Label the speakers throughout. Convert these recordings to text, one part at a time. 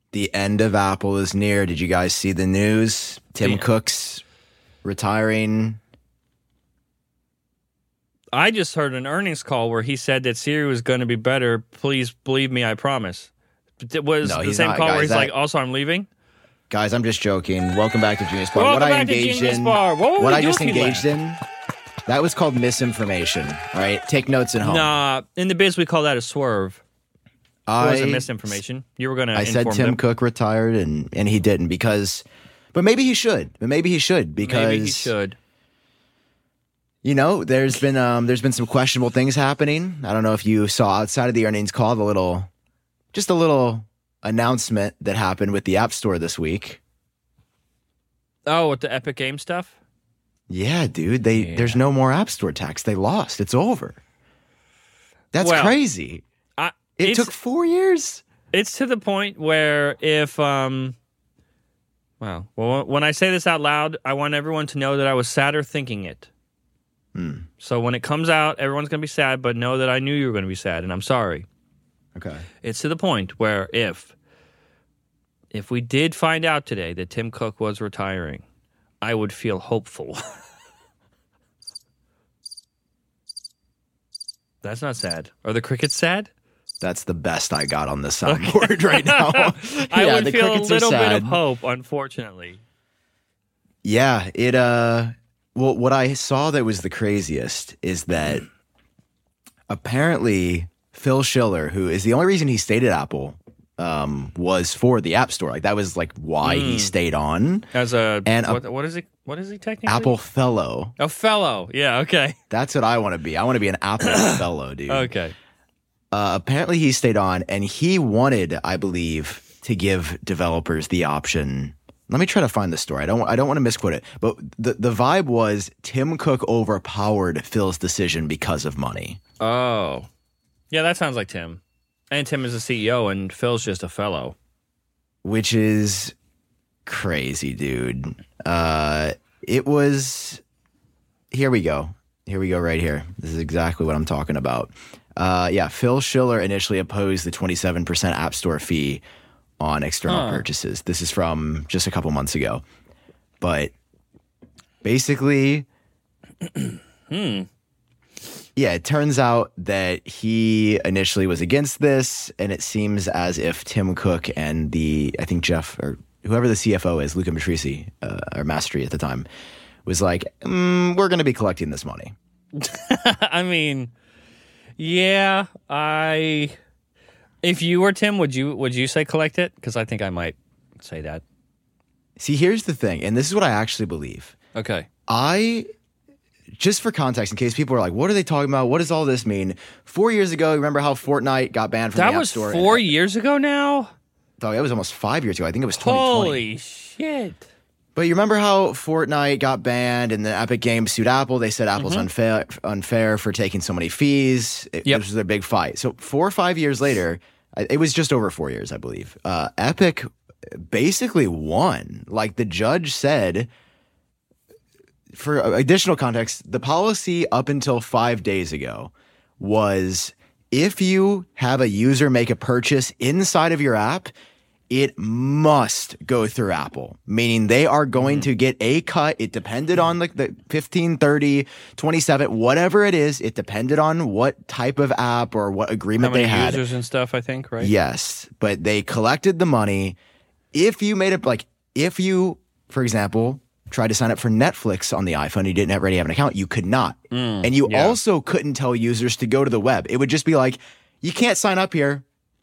Speaker 1: The end of Apple is near. Did you guys see the news? Tim Cook's retiring.
Speaker 2: I just heard an earnings call where he said that Siri was going to be better. Please believe me, I promise. It was the same call where he's like, also, I'm leaving?
Speaker 1: Guys, I'm just joking. Welcome back to Genius Bar.
Speaker 2: Welcome back to Genius Bar. What
Speaker 1: I just engaged in, that was called misinformation, right? Take notes at home.
Speaker 2: Nah, in the biz, we call that a swerve. It wasn't misinformation. You were going to inform them.
Speaker 1: I said Tim Cook retired, and he didn't because... But maybe he should. Because...
Speaker 2: Maybe he should.
Speaker 1: You know, there's been some questionable things happening. I don't know if you saw outside of the earnings call a little announcement that happened with the App Store this week.
Speaker 2: Oh, with the Epic Games stuff?
Speaker 1: Yeah, dude. There's no more App Store tax. They lost. It's over. That's crazy. It took 4 years.
Speaker 2: It's to the point where if when I say this out loud, I want everyone to know that I was sadder thinking it. So when it comes out, everyone's going to be sad, but know that I knew you were going to be sad, and I'm sorry.
Speaker 1: Okay.
Speaker 2: It's to the point where if we did find out today that Tim Cook was retiring, I would feel hopeful. That's not sad. Are the crickets sad?
Speaker 1: That's the best I got on the soundboard right now.
Speaker 2: I would feel a little bit of hope, unfortunately.
Speaker 1: Yeah, well, what I saw that was the craziest is that apparently Phil Schiller, who is the only reason he stayed at Apple, was for the App Store. Like that was like why he stayed on
Speaker 2: as what is he? What is he technically?
Speaker 1: Apple Fellow.
Speaker 2: A fellow, yeah, okay.
Speaker 1: That's what I want to be. I want to be an Apple Fellow, dude.
Speaker 2: Okay.
Speaker 1: Apparently, he stayed on, and he wanted, I believe, to give developers the option. Let me try to find the story. I don't want to misquote it, but the vibe was Tim Cook overpowered Phil's decision because of money.
Speaker 2: Oh, yeah, that sounds like Tim. And Tim is the CEO, and Phil's just a fellow,
Speaker 1: which is crazy, dude. It was. Here we go. Right here. This is exactly what I'm talking about. Phil Schiller initially opposed the 27% App Store fee on external purchases. This is from just a couple months ago. But basically, it turns out that he initially was against this, and it seems as if Tim Cook and I think Jeff, or whoever the CFO is, Luca Matrici, or Mastery at the time, was like, we're going to be collecting this money.
Speaker 2: I mean... Yeah, if you were Tim, would you say collect it? Because I think I might say that.
Speaker 1: See, here's the thing, and this is what I actually believe.
Speaker 2: Okay.
Speaker 1: Just for context, in case people are like, what are they talking about? What does all this mean? 4 years ago, remember how Fortnite got banned from the App Store?
Speaker 2: That was 4 years ago now?
Speaker 1: Oh, that was almost 5 years ago. I think it was 2020.
Speaker 2: Holy shit.
Speaker 1: But you remember how Fortnite got banned and the Epic Games sued Apple? They said Apple's unfair for taking so many fees. This was their big fight. So 4 or 5 years later, it was just over 4 years, I believe. Epic basically won. Like the judge said, for additional context, the policy up until 5 days ago was if you have a user make a purchase inside of your app, it must go through Apple, meaning they are going to get a cut. It depended on like the 15, 30, 27, whatever it is. It depended on what type of app or what agreement they had.
Speaker 2: How many users and stuff, I think, right?
Speaker 1: Yes, but they collected the money. If you made it, like if you, for example, tried to sign up for Netflix on the iPhone, you didn't already have an account, you could not. And you also couldn't tell users to go to the web. It would just be like, you can't sign up here.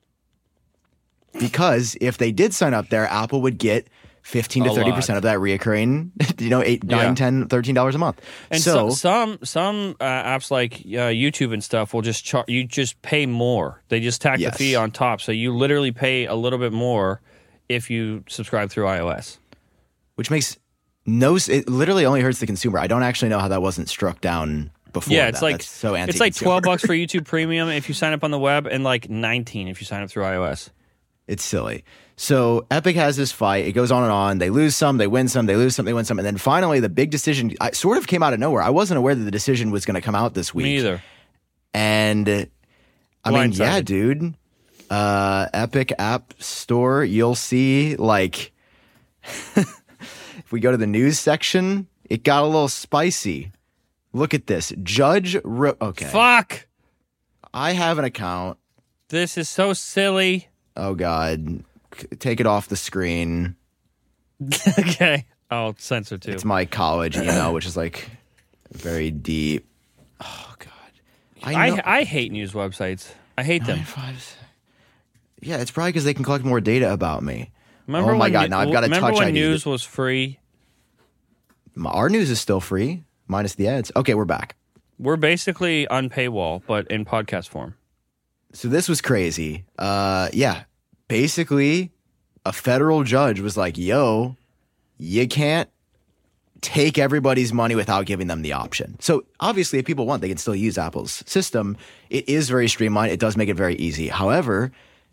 Speaker 1: Because if they did sign up there, Apple would get 15 to 30% of that reoccurring, $8, $9, $10, $13 a month.
Speaker 2: And so some apps like YouTube and stuff will just you just pay more. They just tack the fee on top. So you literally pay a little bit more if you subscribe through iOS.
Speaker 1: Which makes it literally only hurts the consumer. I don't actually know how that wasn't struck down before.
Speaker 2: Yeah, it's
Speaker 1: that.
Speaker 2: like
Speaker 1: That's so
Speaker 2: it's like $12 for YouTube Premium if you sign up on the web, and like $19 if you sign up through iOS.
Speaker 1: It's silly. So Epic has this fight. It goes on and on. They lose some, they win some, they lose some, they win some. And then finally, the big decision sort of came out of nowhere. I wasn't aware that the decision was going to come out this week.
Speaker 2: Me either.
Speaker 1: And I mean, yeah, dude. Epic App Store, you'll see, like, if we go to the news section, it got a little spicy. Look at this. Okay.
Speaker 2: Fuck!
Speaker 1: I have an account.
Speaker 2: This is so silly.
Speaker 1: Oh, God. Take it off the screen.
Speaker 2: Okay. I'll censor too.
Speaker 1: It's my college email, which is like very deep. Oh, God.
Speaker 2: I hate news websites. I hate them.
Speaker 1: Yeah, it's probably because they can collect more data about me.
Speaker 2: Remember
Speaker 1: oh, my God. Now I've got to touch ID.
Speaker 2: Remember when news was free?
Speaker 1: Our news is still free, minus the ads. Okay, we're back.
Speaker 2: We're basically on paywall, but in podcast form.
Speaker 1: So this was crazy. Yeah. Basically, a federal judge was like, yo, you can't take everybody's money without giving them the option. So obviously, if people want, they can still use Apple's system. It is very streamlined. It does make it very easy. However,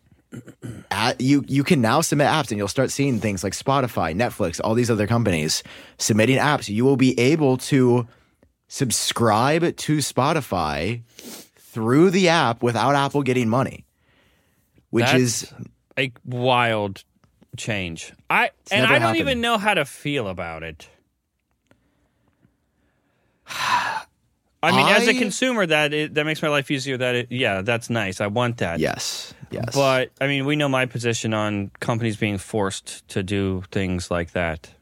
Speaker 1: you can now submit apps, and you'll start seeing things like Spotify, Netflix, all these other companies submitting apps. You will be able to subscribe to Spotify through the app without Apple getting money, which is
Speaker 2: a wild change. I don't even know how to feel about it. I mean, as a consumer, that makes my life easier. That's nice. I want that.
Speaker 1: Yes.
Speaker 2: But I mean, we know my position on companies being forced to do things like that.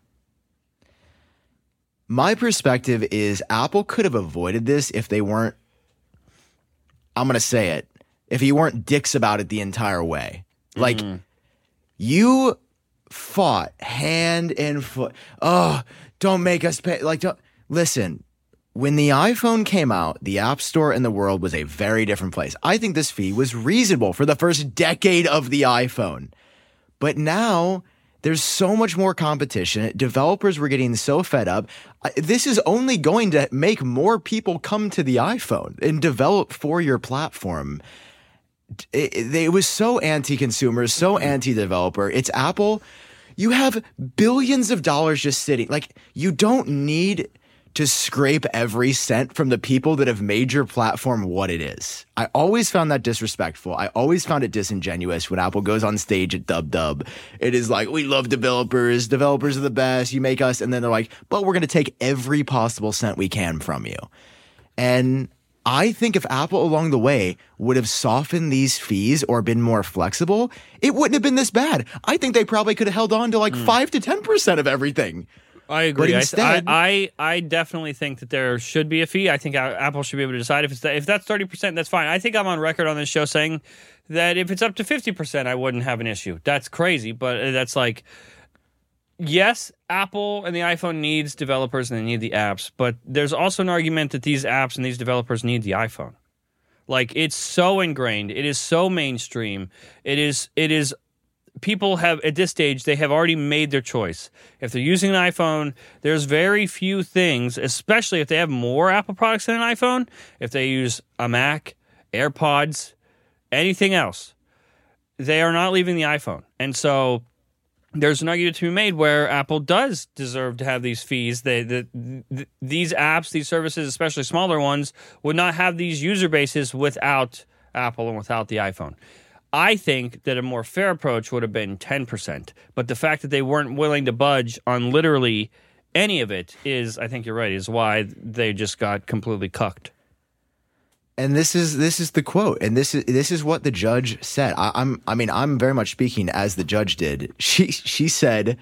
Speaker 1: My perspective is Apple could have avoided this if they weren't, I'm going to say it, if you weren't dicks about it the entire way. Like, you fought hand and foot. Oh, don't make us pay. Like, listen, when the iPhone came out, the App Store in the world was a very different place. I think this fee was reasonable for the first decade of the iPhone. But now there's so much more competition. Developers were getting so fed up. This is only going to make more people come to the iPhone and develop for your platform. It was so anti-consumer, so anti-developer. It's Apple. You have billions of dollars just sitting. Like, you don't need to scrape every cent from the people that have made your platform what it is. I always found that disrespectful. I always found it disingenuous when Apple goes on stage at Dub. It is like, we love developers. Developers are the best. You make us. And then they're like, but we're going to take every possible cent we can from you. And I think if Apple along the way would have softened these fees or been more flexible, it wouldn't have been this bad. I think they probably could have held on to like 5 to 10% of everything.
Speaker 2: I agree.
Speaker 1: But instead,
Speaker 2: I definitely think that there should be a fee. I think Apple should be able to decide if that's 30%, that's fine. I think I'm on record on this show saying that if it's up to 50%, I wouldn't have an issue. That's crazy, but that's like, yes, Apple and the iPhone needs developers and they need the apps, but there's also an argument that these apps and these developers need the iPhone. Like, it's so ingrained. It is so mainstream. It is. People have, at this stage, they have already made their choice. If they're using an iPhone, there's very few things, especially if they have more Apple products than an iPhone, if they use a Mac, AirPods, anything else, they are not leaving the iPhone. And so there's an argument to be made where Apple does deserve to have these fees. These apps, these services, especially smaller ones, would not have these user bases without Apple and without the iPhone. I think that a more fair approach would have been 10%, but the fact that they weren't willing to budge on literally any of it is, I think you're right, is why they just got completely cucked.
Speaker 1: And this is the quote, and this is what the judge said. I'm very much speaking as the judge did. She said,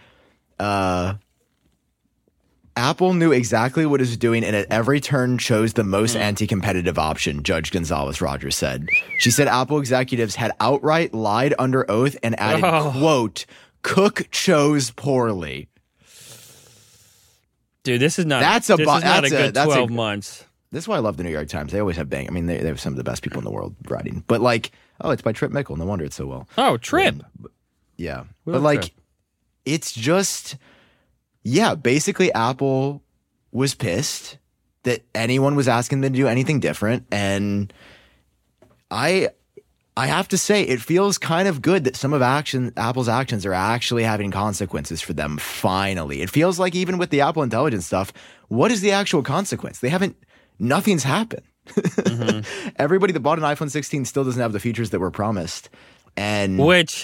Speaker 1: Apple knew exactly what it was doing and at every turn chose the most anti-competitive option, Judge Gonzalez-Rogers said. She said Apple executives had outright lied under oath and added, quote, Cook chose poorly.
Speaker 2: Dude, this is not a good 12 months.
Speaker 1: This is why I love the New York Times. They always have bang. I mean, they have some of the best people in the world writing. But like, oh, it's by Trip Mickle. No wonder it's so well.
Speaker 2: Oh, Trip.
Speaker 1: Yeah. But like, Trip. It's just... Yeah, basically Apple was pissed that anyone was asking them to do anything different. And I have to say, it feels kind of good that some of Apple's actions are actually having consequences for them, finally. It feels like even with the Apple Intelligence stuff, what is the actual consequence? Nothing's happened. Mm-hmm. Everybody that bought an iPhone 16 still doesn't have the features that were promised. And
Speaker 2: which,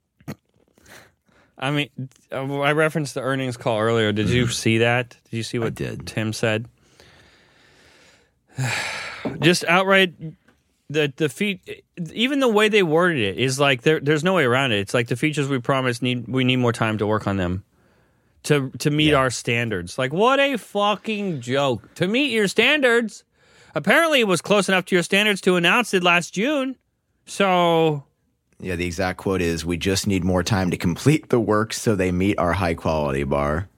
Speaker 2: I mean, I referenced the earnings call earlier. Did you see that? Did you see what Tim said? Just outright, the even the way they worded it is like there's no way around it. It's like the features we promised we need more time to work on them to meet our standards. Like, what a fucking joke. To meet your standards. Apparently it was close enough to your standards to announce it last June. So
Speaker 1: yeah, the exact quote is, "We just need more time to complete the work so they meet our high quality bar."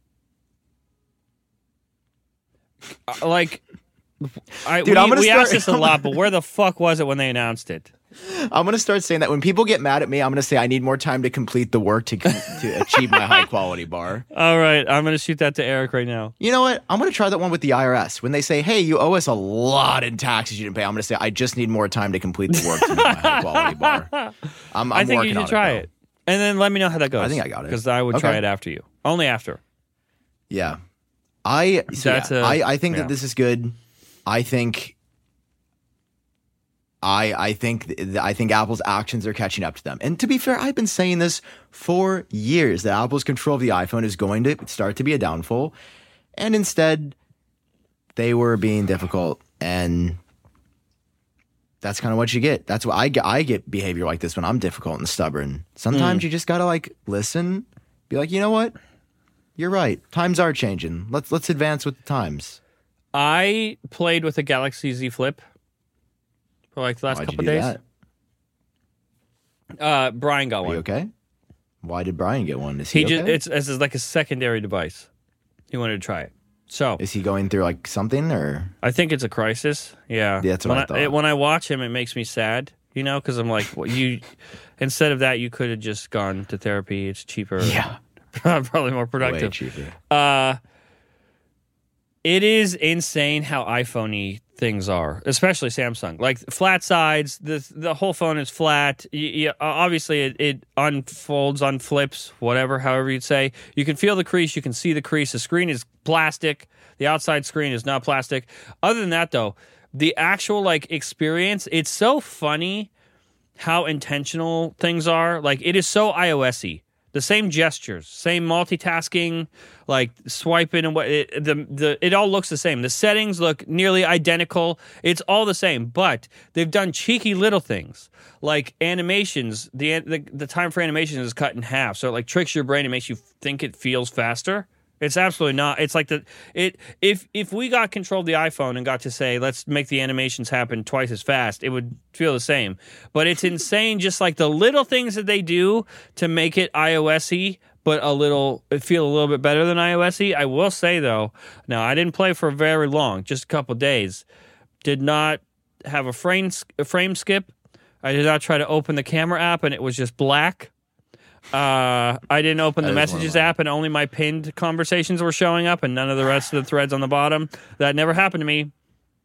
Speaker 2: Like,
Speaker 1: Dude,
Speaker 2: we asked this a lot, but where the fuck was it when they announced it?
Speaker 1: I'm going to start saying that when people get mad at me, I'm going to say I need more time to complete the work to achieve my high quality bar.
Speaker 2: All right, I'm going to shoot that to Eric right now.
Speaker 1: You know what? I'm going to try that one with the IRS. When they say, "Hey, you owe us a lot in taxes you didn't pay," I'm going to say, "I just need more time to complete the work to meet my high quality bar." I
Speaker 2: think you should try it. And then let me know how that goes.
Speaker 1: I think I got it.
Speaker 2: Because I would try it after you. Only after.
Speaker 1: Yeah. I think that this is good. I think Apple's actions are catching up to them. And to be fair, I've been saying this for years, that Apple's control of the iPhone is going to start to be a downfall. And instead, they were being difficult. And that's kind of what you get. That's what I get behavior like this when I'm difficult and stubborn. Sometimes you just got to listen, be like, you know what? You're right. Times are changing. Let's advance with the times.
Speaker 2: I played with a Galaxy Z Flip for the last couple of days. Brian got one.
Speaker 1: Are you okay? Why did Brian get one? Is he okay?
Speaker 2: It's like a secondary device. He wanted to try it. So
Speaker 1: is he going through something, or?
Speaker 2: I think it's a crisis. Yeah,
Speaker 1: that's what I thought.
Speaker 2: When I watch him, it makes me sad. Because I'm like, instead of that, you could have just gone to therapy. It's cheaper.
Speaker 1: Yeah,
Speaker 2: probably more productive.
Speaker 1: Way cheaper.
Speaker 2: It is insane how iPhone-y things are, especially Samsung. Like flat sides, the whole phone is flat. Obviously, it unfolds, unflips, however you'd say. You can feel the crease. You can see the crease. The screen is plastic. The outside screen is not plastic. Other than that, though, the actual experience, it's so funny how intentional things are. It is so iOS-y. The same gestures, same multitasking, swiping and it all looks the same. The settings look nearly identical. It's all the same, but they've done cheeky little things like animations. The time for animation is cut in half, so it tricks your brain and makes you think it feels faster. It's absolutely not. It's like if we got control of the iPhone and got to say, let's make the animations happen twice as fast, it would feel the same. But it's insane, just the little things that they do to make it iOS-y, but feel a little bit better than iOS-y. I will say, though, now I didn't play for very long, just a couple days. Did not have a frame skip. I did not try to open the camera app, and it was just black. I didn't open the messages app, and only my pinned conversations were showing up, and none of the rest of the threads on the bottom. That never happened to me.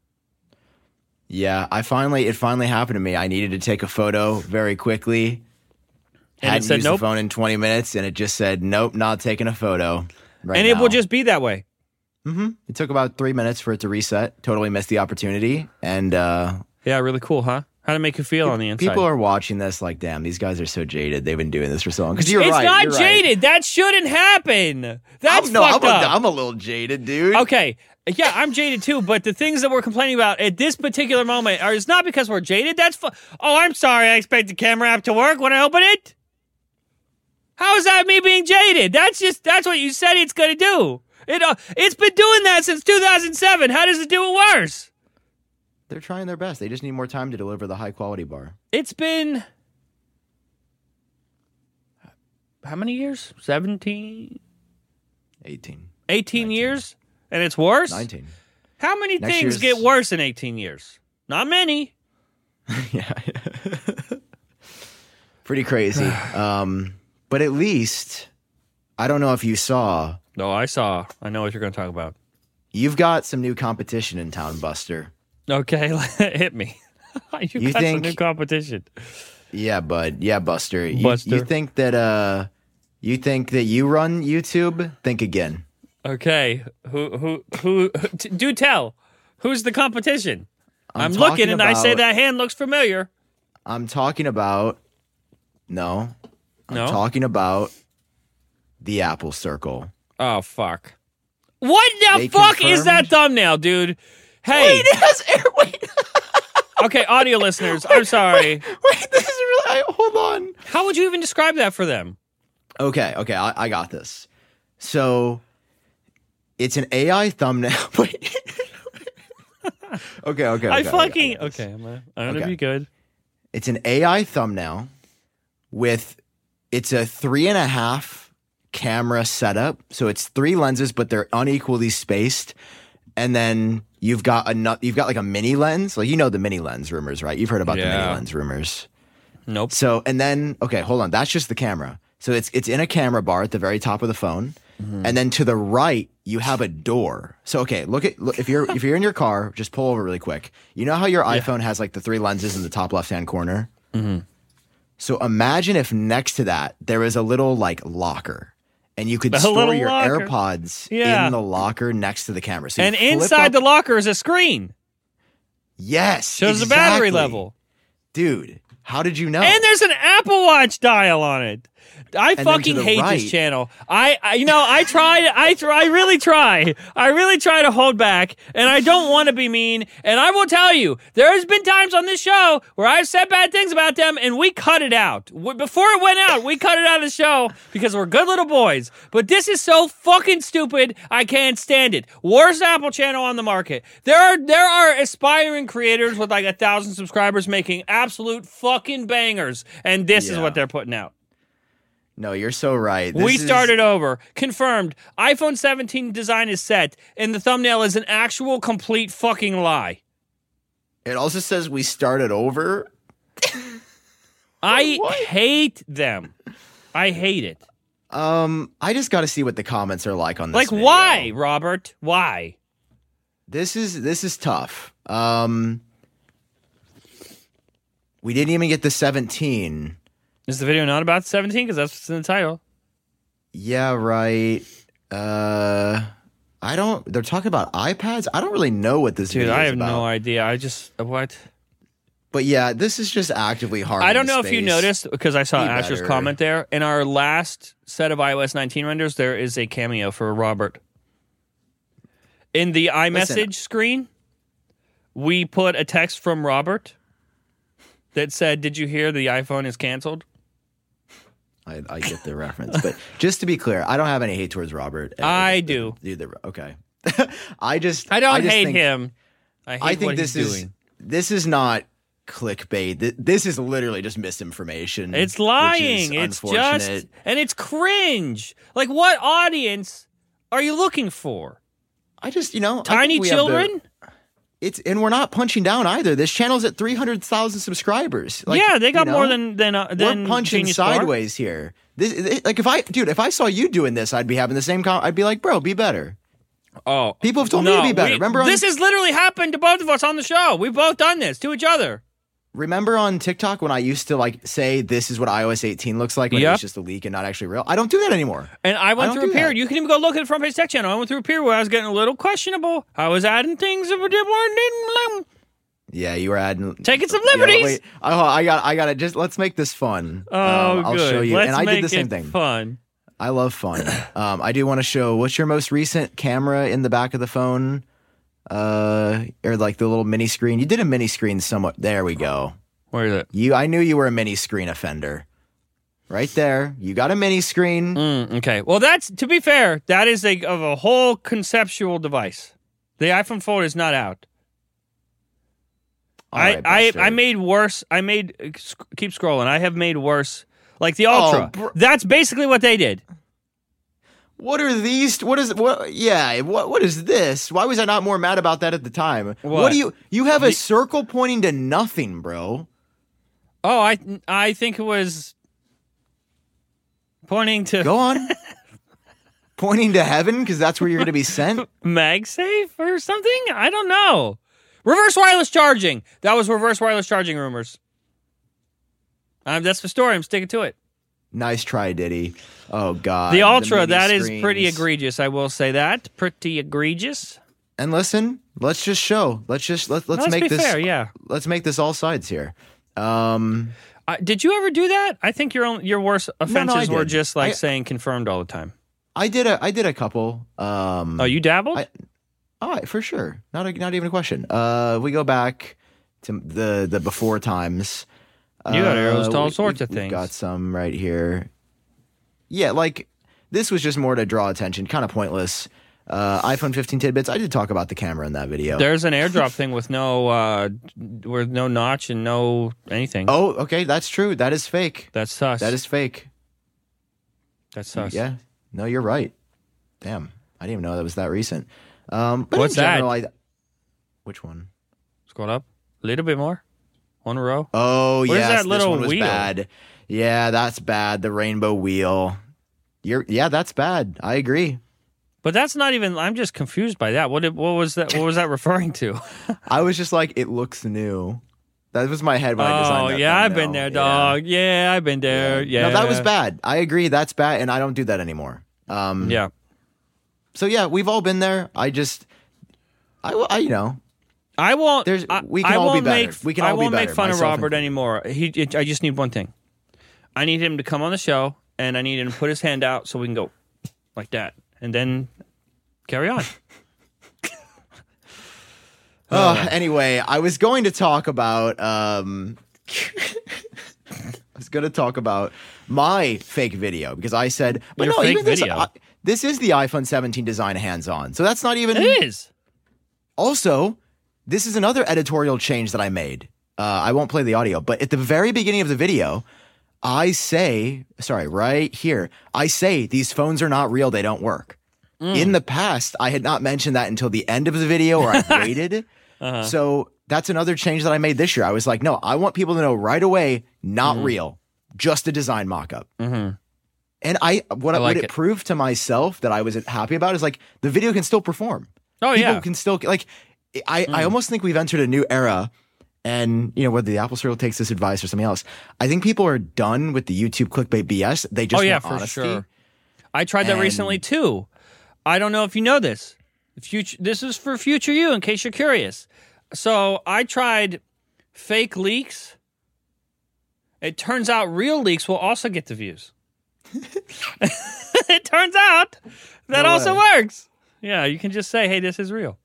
Speaker 1: Yeah, it finally happened to me. I needed to take a photo very quickly.
Speaker 2: And
Speaker 1: hadn't
Speaker 2: it said
Speaker 1: used
Speaker 2: nope.
Speaker 1: the phone in 20 minutes, and it just said, "Nope, not taking a photo."
Speaker 2: And it will just be that way.
Speaker 1: Mm-hmm. It took about 3 minutes for it to reset. Totally missed the opportunity, and
Speaker 2: yeah, really cool, huh? How did it make you feel on the inside?
Speaker 1: People are watching this damn, these guys are so jaded. They've been doing this for so long. Because
Speaker 2: it's not jaded. Right. That shouldn't happen. That's fucked up.
Speaker 1: I'm a little jaded, dude.
Speaker 2: Okay. Yeah, I'm jaded too, but the things that we're complaining about at this particular moment it's not because we're jaded. Oh, I'm sorry. I expect the camera app to work when I open it. How is that me being jaded? That's what you said it's going to do. It's been doing that since 2007. How does it do it worse?
Speaker 1: They're trying their best. They just need more time to deliver the high-quality bar.
Speaker 2: It's been... how many years? 17?
Speaker 1: 18.
Speaker 2: 18
Speaker 1: 19.
Speaker 2: years? And it's worse?
Speaker 1: 19.
Speaker 2: How many things get worse in 18 years? Not many.
Speaker 1: Yeah. Pretty crazy. But at least, I don't know if you saw...
Speaker 2: No, I saw. I know what you're going to talk about.
Speaker 1: You've got some new competition in town, Buster.
Speaker 2: Okay, hit me. you got some new competition.
Speaker 1: Yeah, bud. Yeah, Buster. You think that you run YouTube? Think again.
Speaker 2: Okay. Who do tell. Who's the competition? I'm looking and I say that hand looks familiar.
Speaker 1: I'm talking about No. I'm talking about the Apple Circle.
Speaker 2: Oh, fuck. What the fuck is that thumbnail, dude? Hey.
Speaker 1: Wait.
Speaker 2: Okay, audio listeners, I'm sorry.
Speaker 1: Wait, this is really... hold on.
Speaker 2: How would you even describe that for them?
Speaker 1: Okay, I got this. So, it's an AI thumbnail. Wait. Okay.
Speaker 2: Okay, I'm gonna be good.
Speaker 1: It's an AI thumbnail with... It's a 3.5 camera setup. So it's 3 lenses, but they're unequally spaced. And then you've got like a mini lens. Like, you know the mini lens rumors, right? You've heard about the mini lens rumors.
Speaker 2: Nope.
Speaker 1: So, and then, okay, hold on. That's just the camera. So it's in a camera bar at the very top of the phone. Mm-hmm. And then to the right, you have a door. So, okay, look if you're in your car, just pull over really quick. You know how your iPhone has like the 3 lenses in the top left-hand corner?
Speaker 2: Mm-hmm.
Speaker 1: So imagine if next to that there is a little like locker, and you could store your AirPods in the locker next to the camera. So
Speaker 2: and inside the locker is a screen.
Speaker 1: Yes,
Speaker 2: shows the battery level.
Speaker 1: Dude, how did you know?
Speaker 2: And there's an Apple Watch dial on it. I fucking hate this channel. I really try to hold back, and I don't want to be mean. And I will tell you, there's been times on this show where I've said bad things about them, and we cut it out. Before it went out, we cut it out of the show because we're good little boys. But this is so fucking stupid, I can't stand it. Worst Apple channel on the market. There are aspiring creators with like 1,000 subscribers making absolute fucking bangers, and this is what they're putting out.
Speaker 1: No, you're so right.
Speaker 2: We started over. Confirmed. iPhone 17 design is set, and the thumbnail is an actual complete fucking lie.
Speaker 1: It also says we started over.
Speaker 2: I hate them. I hate it.
Speaker 1: I just got to see what the comments are like on this.
Speaker 2: Like,
Speaker 1: video.
Speaker 2: Why, Robert? Why?
Speaker 1: This is tough. We didn't even get the 17.
Speaker 2: Is the video not about 17? Because that's what's in the title.
Speaker 1: Yeah, right. They're talking about iPads? I don't really know what this video is about.
Speaker 2: Dude, I have no idea. What?
Speaker 1: But yeah, this is just actively hard.
Speaker 2: I don't know if you noticed, because I saw Asher's comment there. In our last set of iOS 19 renders, there is a cameo for Robert. In the iMessage screen, we put a text from Robert that said, "Did you hear the iPhone is canceled?"
Speaker 1: I get the reference, but just to be clear, I don't have any hate towards Robert.
Speaker 2: I do.
Speaker 1: Okay.
Speaker 2: I don't hate him. I think
Speaker 1: this is not clickbait. This is literally just misinformation.
Speaker 2: It's lying. It's just, and it's cringe. Like, what audience are you looking for?
Speaker 1: Tiny
Speaker 2: children?
Speaker 1: And we're not punching down either. This channel's at 300,000 subscribers. Like,
Speaker 2: yeah, they got more than
Speaker 1: we're punching
Speaker 2: Genius
Speaker 1: sideways
Speaker 2: Bar.
Speaker 1: here. If I saw you doing this, I'd be having the same I'd be like, bro, be better.
Speaker 2: Oh,
Speaker 1: people have told me to be better.
Speaker 2: This has literally happened to both of us on the show. We've both done this to each other.
Speaker 1: Remember on TikTok when I used to say this is what iOS 18 looks like when it was just a leak and not actually real? I don't do that anymore.
Speaker 2: And I went through a period. You can even go look at the Front Page Tech channel. I went through a period where I was getting a little questionable. I was adding things that weren't.
Speaker 1: Yeah, you were adding,
Speaker 2: taking some liberties.
Speaker 1: Wait, I got it. Just let's make this fun. I'll
Speaker 2: good.
Speaker 1: show you.
Speaker 2: Let's
Speaker 1: and I
Speaker 2: make
Speaker 1: did the same
Speaker 2: it
Speaker 1: thing.
Speaker 2: Fun.
Speaker 1: I love fun. I do want to show. What's your most recent camera in the back of the phone? Or like the little mini screen. You did a mini screen somewhat. There we go.
Speaker 2: Where is it?
Speaker 1: I knew you were a mini screen offender. Right there. You got a mini screen.
Speaker 2: Okay. Well, to be fair, that is of a whole conceptual device. The iPhone Fold is not out. I made worse. Keep scrolling. I have made worse. Like the Ultra. That's basically what they did.
Speaker 1: What are these? What is this? Why was I not more mad about that at the time? What do you have a circle pointing to nothing, bro?
Speaker 2: Oh, I think it was pointing to...
Speaker 1: Go on. Pointing to heaven because that's where you're going to be sent?
Speaker 2: MagSafe or something? I don't know. Reverse wireless charging. That was reverse wireless charging rumors. That's the story. I'm sticking to it.
Speaker 1: Nice try, Diddy. Oh, God.
Speaker 2: The Ultra, that is pretty egregious. I will say that. Pretty egregious.
Speaker 1: And listen, let's just show. Let's make this
Speaker 2: fair, yeah.
Speaker 1: Let's make this all sides here.
Speaker 2: I Did you ever do that? I think your worst offenses were just like saying confirmed all the time.
Speaker 1: I did a couple.
Speaker 2: You dabbled?
Speaker 1: For sure. Not even a question. We go back to the before times.
Speaker 2: You got arrows to all sorts of things.
Speaker 1: Got some right here. Yeah, like this was just more to draw attention, kind of pointless. iPhone 15 tidbits. I did talk about the camera in that video.
Speaker 2: There's an AirDrop thing with no notch and no anything.
Speaker 1: Oh, okay, that's true. That is fake.
Speaker 2: That's sus.
Speaker 1: That is fake.
Speaker 2: That's sus.
Speaker 1: Yeah. No, you're right. Damn, I didn't even know that was that recent. But
Speaker 2: what's
Speaker 1: in general,
Speaker 2: that?
Speaker 1: Which one?
Speaker 2: Scroll up a little bit more. One row.
Speaker 1: Oh, yes.
Speaker 2: That little
Speaker 1: this one was
Speaker 2: wheel?
Speaker 1: bad. Yeah, that's bad. The rainbow wheel. That's bad. I agree.
Speaker 2: But that's not even. I'm just confused by that. What was that? What was that referring to?
Speaker 1: I was just like, it looks new. That was my head when I designed that.
Speaker 2: Oh yeah, I've been there, dog. Yeah, I've been there. Yeah.
Speaker 1: No, that was bad. I agree. That's bad, and I don't do that anymore.
Speaker 2: Yeah.
Speaker 1: So yeah, we've all been there. I
Speaker 2: won't.
Speaker 1: We can all be better. We can all be better.
Speaker 2: I won't make fun of Robert anymore. I just need one thing. I need him to come on the show, and I need him to put his hand out so we can go like that, and then carry on.
Speaker 1: Anyway, I was going to talk about. My fake video because I said, but
Speaker 2: your fake video.
Speaker 1: This is the iPhone 17 design hands-on, so that's not even.
Speaker 2: It is.
Speaker 1: Also, this is another editorial change that I made. I won't play the audio, but at the very beginning of the video, I say these phones are not real; they don't work. In the past, I had not mentioned that until the end of the video, or I waited. So that's another change that I made this year. I was like, no, I want people to know right away, not real, just a design mock-up. And what it proved to myself that I was happy about is like the video can still perform.
Speaker 2: Oh,
Speaker 1: people can still like. I almost think we've entered a new era, and whether the Apple Store takes this advice or something else, I think people are done with the YouTube clickbait BS. They just want
Speaker 2: for
Speaker 1: honesty.
Speaker 2: Sure. I tried that recently too. I don't know if you know this. This is for future you, in case you're curious. So I tried fake leaks. It turns out real leaks will also get the views. It turns out that also works. Yeah, you can just say, "Hey, this is real."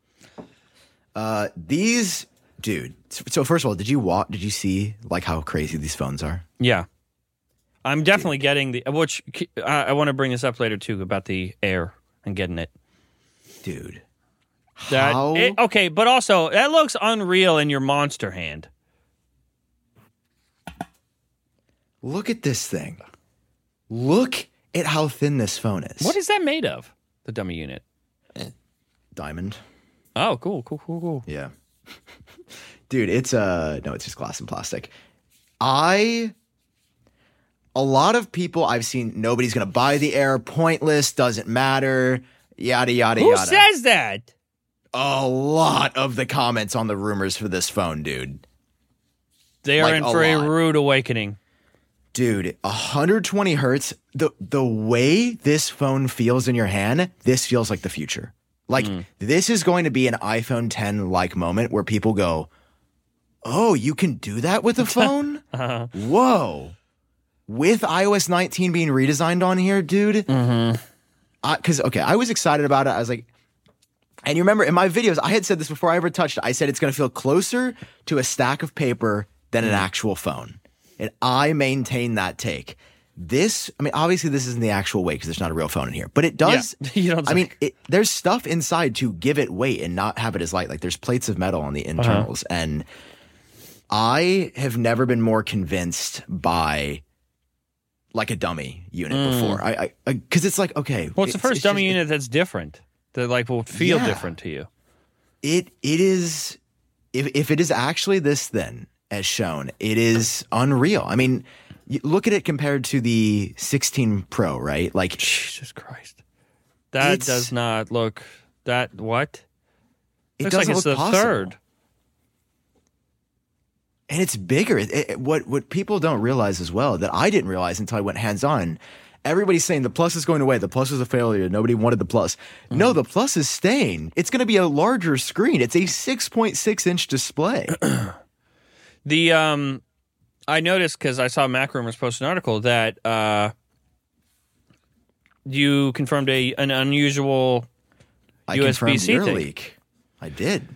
Speaker 1: Dude. So first of all, did you see like how crazy these phones are?
Speaker 2: Yeah, I'm definitely getting which I want to bring this up later too about the Air and getting it,
Speaker 1: dude.
Speaker 2: Okay, but also that looks unreal in your monster hand.
Speaker 1: Look at this thing. Look at how thin this phone is.
Speaker 2: What is that made of? The dummy unit.
Speaker 1: Diamond.
Speaker 2: Oh, cool.
Speaker 1: Yeah. Dude, it's just glass and plastic. A lot of people I've seen, nobody's going to buy the Air, pointless, doesn't matter, yada, yada,
Speaker 2: Who
Speaker 1: yada.
Speaker 2: Who says that?
Speaker 1: A lot of the comments on the rumors for this phone, dude.
Speaker 2: They are in for a rude awakening.
Speaker 1: Dude, 120 hertz, the way this phone feels in your hand, this feels like the future. Like, this is going to be an iPhone 10-like moment where people go, oh, you can do that with a phone? Whoa. With iOS 19 being redesigned on here, dude. Because, I was excited about it. I was like, and you remember in my videos, I had said this before I ever touched it. I said it's going to feel closer to a stack of paper than an actual phone. And I maintain that take. Obviously this isn't the actual weight because there's not a real phone in here, but it does. Yeah, there's stuff inside to give it weight and not have it as light. Like there's plates of metal on the internals. And I have never been more convinced by like a dummy unit before. Because it's like, okay.
Speaker 2: Well, it's the first dummy unit that's different. That like will feel different to you.
Speaker 1: It is, if it is actually this thin as shown, it is unreal. I mean, you look at it compared to the 16 Pro, right? Like
Speaker 2: Jesus Christ, that does not look that what?
Speaker 1: It
Speaker 2: looks
Speaker 1: doesn't
Speaker 2: like it's
Speaker 1: look
Speaker 2: the
Speaker 1: possible.
Speaker 2: Third,
Speaker 1: and it's bigger. What people don't realize as well that I didn't realize until I went hands on. Everybody's saying the Plus is going away. The Plus was a failure. Nobody wanted the Plus. No, the Plus is staying. It's going to be a larger screen. It's a 6.6-inch display.
Speaker 2: I noticed because I saw Mac Rumors post an article that you confirmed an unusual USB-C thing.
Speaker 1: Leak. I did.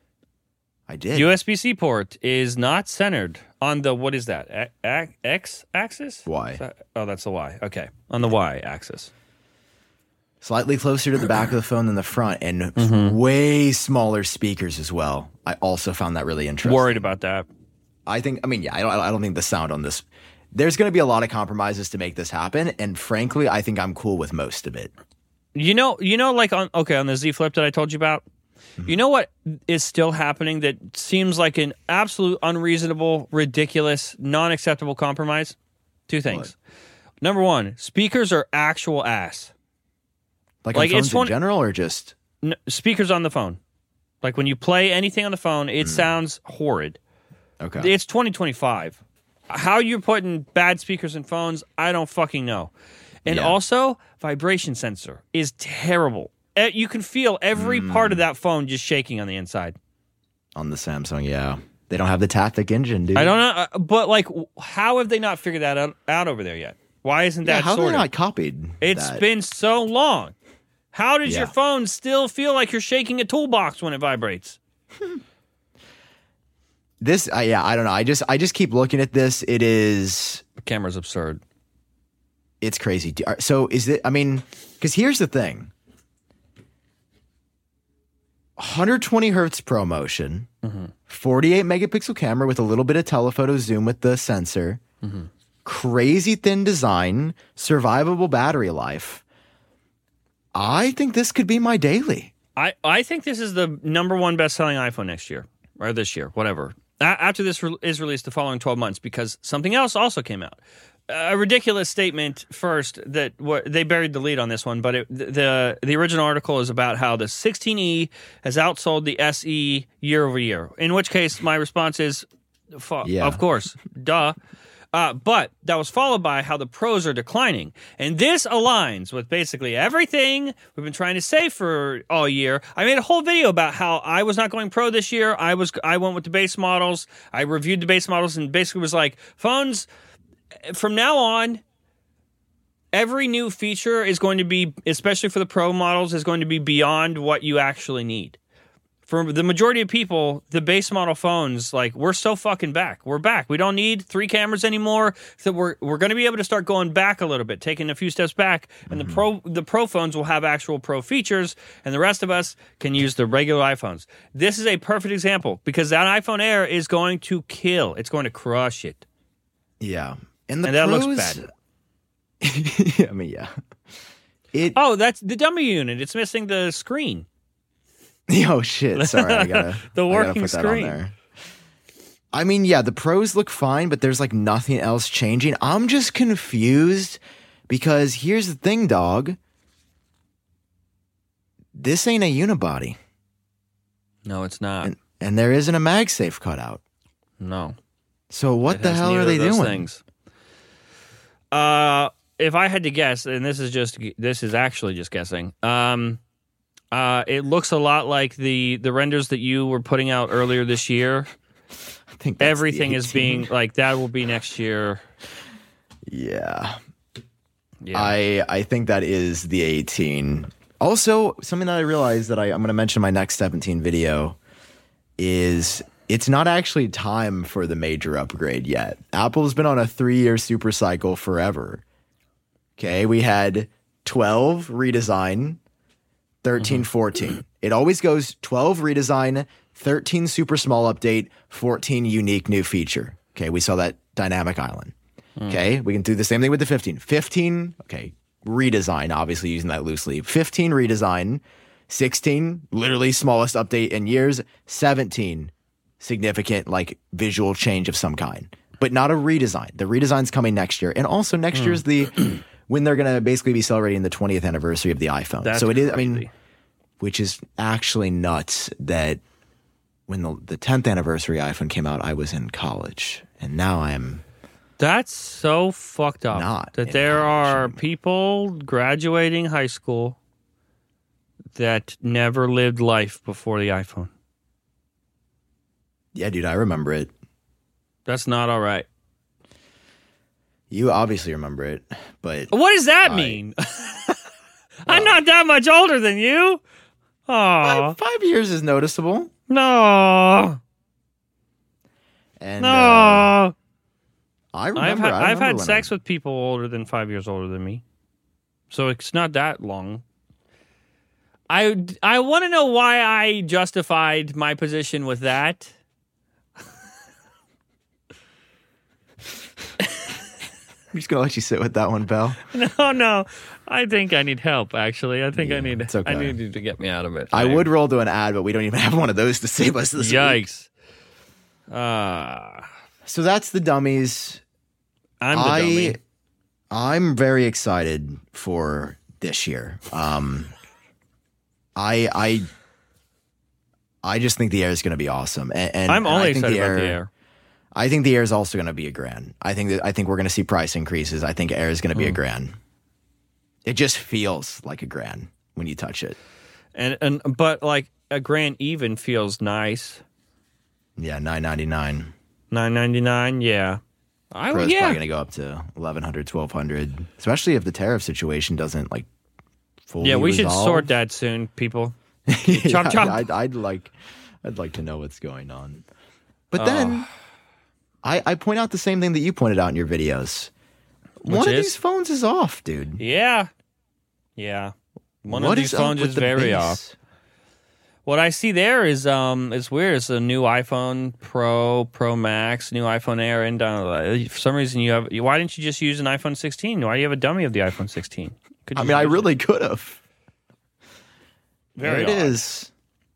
Speaker 2: USB-C port is not centered on the, what is that? X axis?
Speaker 1: Y.
Speaker 2: That's the Y. Okay. On the Y axis.
Speaker 1: Slightly closer to the back of the phone than the front, and way smaller speakers as well. I also found that really interesting.
Speaker 2: Worried about that.
Speaker 1: I don't think the sound on this. There's going to be a lot of compromises to make this happen, and frankly, I think I'm cool with most of it.
Speaker 2: You know, like on the Z Flip that I told you about. You know what is still happening that seems like an absolute unreasonable, ridiculous, non-acceptable compromise? Two things. What? Number one, speakers are actual ass.
Speaker 1: Like on phones in general, or just
Speaker 2: speakers on the phone? Like when you play anything on the phone, it sounds horrid.
Speaker 1: Okay,
Speaker 2: it's 2025. How you're putting bad speakers in phones, I don't fucking know. And also, vibration sensor is terrible. You can feel every part of that phone just shaking on the inside.
Speaker 1: On the Samsung, yeah. They don't have the Taptic engine, dude.
Speaker 2: I don't know, but like, how have they not figured that out over there yet? Why isn't that
Speaker 1: how
Speaker 2: sorted?
Speaker 1: How have they not copied
Speaker 2: It's been so long. How does your phone still feel like you're shaking a toolbox when it vibrates?
Speaker 1: I don't know. I just keep looking at this. It is...
Speaker 2: The camera's absurd.
Speaker 1: It's crazy. So is it... I mean, because here's the thing. 120 hertz ProMotion, 48 megapixel camera with a little bit of telephoto zoom with the sensor, crazy thin design, survivable battery life. I think this could be my daily.
Speaker 2: I think this is the number one best-selling iPhone next year, or this year, whatever. After this is released the following 12 months, because something else also came out. A ridiculous statement first that they buried the lead on this one, but the original article is about how the 16E has outsold the SE year over year, in which case my response is, of course, duh. But that was followed by how the Pros are declining. And this aligns with basically everything we've been trying to say for all year. I made a whole video about how I was not going Pro this year. I went with the base models. I reviewed the base models and basically was like, phones, from now on, every new feature is going to be, especially for the Pro models, is going to be beyond what you actually need. For the majority of people, the base model phones, like, we're so fucking back. We're back. We don't need 3 cameras anymore. So we're going to be able to start going back a little bit, taking a few steps back. And the Pro phones will have actual Pro features, and the rest of us can use the regular iPhones. This is a perfect example because that iPhone Air is going to kill. It's going to crush it.
Speaker 1: Yeah.
Speaker 2: And that looks bad.
Speaker 1: I mean, yeah.
Speaker 2: That's the dummy unit. It's missing the screen.
Speaker 1: Oh shit! Sorry, I gotta
Speaker 2: the working
Speaker 1: put
Speaker 2: screen.
Speaker 1: That on there. I mean, yeah, the Pros look fine, but there's like nothing else changing. I'm just confused because here's the thing, dog. This ain't a unibody.
Speaker 2: No, it's not.
Speaker 1: And there isn't a MagSafe cutout.
Speaker 2: No.
Speaker 1: So what the hell are they doing?
Speaker 2: Things. If I had to guess, and this is actually just guessing. It looks a lot like the renders that you were putting out earlier this year.
Speaker 1: I think
Speaker 2: everything is being like that will be next year.
Speaker 1: Yeah. I think that is the 18. Also, something that I realized that I'm going to mention in my next 17 video is it's not actually time for the major upgrade yet. Apple's been on a 3-year super cycle forever. Okay, we had 12 redesign, 13, 14. It always goes 12 redesign, 13 super small update, 14 unique new feature. Okay, we saw that dynamic island. Okay, we can do the same thing with the 15. 15, okay, redesign, obviously using that loosely. 15 redesign, 16, literally smallest update in years, 17, significant like visual change of some kind, but not a redesign. The redesign's coming next year. And also next year's when they're going to basically be celebrating the 20th anniversary of the iPhone.
Speaker 2: That's
Speaker 1: so it
Speaker 2: crazy.
Speaker 1: is, I mean, which is actually nuts that when the 10th anniversary iPhone came out, I was in college, and now I'm...
Speaker 2: That's so fucked up that there are people graduating high school that never lived life before the iPhone.
Speaker 1: Yeah, dude, I remember it.
Speaker 2: That's not all right.
Speaker 1: You obviously remember it, but
Speaker 2: what does that mean? I'm not that much older than you. Oh,
Speaker 1: 5 years is noticeable.
Speaker 2: No.
Speaker 1: And
Speaker 2: no.
Speaker 1: I remember.
Speaker 2: I've had sex with people older than 5 years older than me, so it's not that long. I want to know why I justified my position with that.
Speaker 1: I'm just gonna let you sit with that one, Bell.
Speaker 2: No. I think I need help. Actually, I think I need.
Speaker 1: It's okay.
Speaker 2: I need you to get me out of it.
Speaker 1: I would roll to an ad, but we don't even have one of those to save us this week.
Speaker 2: Yikes!
Speaker 1: So that's the dummies.
Speaker 2: I'm the dummy.
Speaker 1: I'm very excited for this year. I just think the Air is going to be awesome, and
Speaker 2: I'm only excited about the Air.
Speaker 1: I think the Air is also going to be a grand. I think we're going to see price increases. I think Air is going to be a grand. It just feels like a grand when you touch it.
Speaker 2: But like a grand even feels nice.
Speaker 1: Yeah, $999.
Speaker 2: $999, yeah.
Speaker 1: Pro's probably going to go up to $1,100, $1,200, especially if the tariff situation doesn't like fully
Speaker 2: we
Speaker 1: resolve.
Speaker 2: should sort that soon, people.
Speaker 1: Chop,
Speaker 2: chop.
Speaker 1: I'd like to know what's going on. But then I point out the same thing that you pointed out in your videos. One of these phones is off, dude.
Speaker 2: Yeah. One of these phones is very off. What I see there is it's weird. It's a new iPhone Pro Max, new iPhone Air, and for some reason why didn't you just use an iPhone 16? Why do you have a dummy of the iPhone 16?
Speaker 1: I really could have. There it is.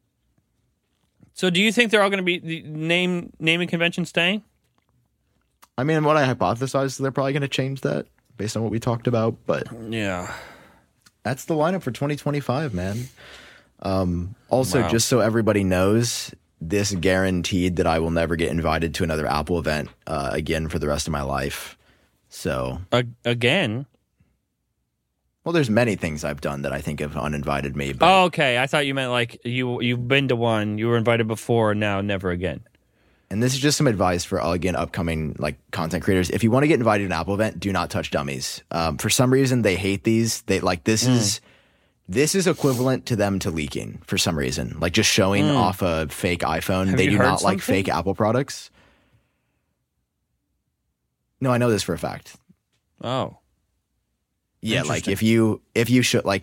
Speaker 2: So do you think they're all going to be the naming convention staying?
Speaker 1: I mean, what I hypothesized, they're probably going to change that based on what we talked about. But
Speaker 2: yeah,
Speaker 1: that's the lineup for 2025, man. Also, just so everybody knows, this guaranteed that I will never get invited to another Apple event again for the rest of my life. So
Speaker 2: again.
Speaker 1: Well, there's many things I've done that I think have uninvited me. But
Speaker 2: oh, okay. I thought you meant like you've been to one, you were invited before, and now never again.
Speaker 1: And this is just some advice for, again, upcoming like content creators. If you want to get invited to an Apple event, do not touch dummies. For some reason, they hate these. They like this is equivalent to them to leaking for some reason. Like just showing off a fake iPhone. They do not like fake Apple products. No, I know this for a fact.
Speaker 2: Oh.
Speaker 1: Yeah, like if you should like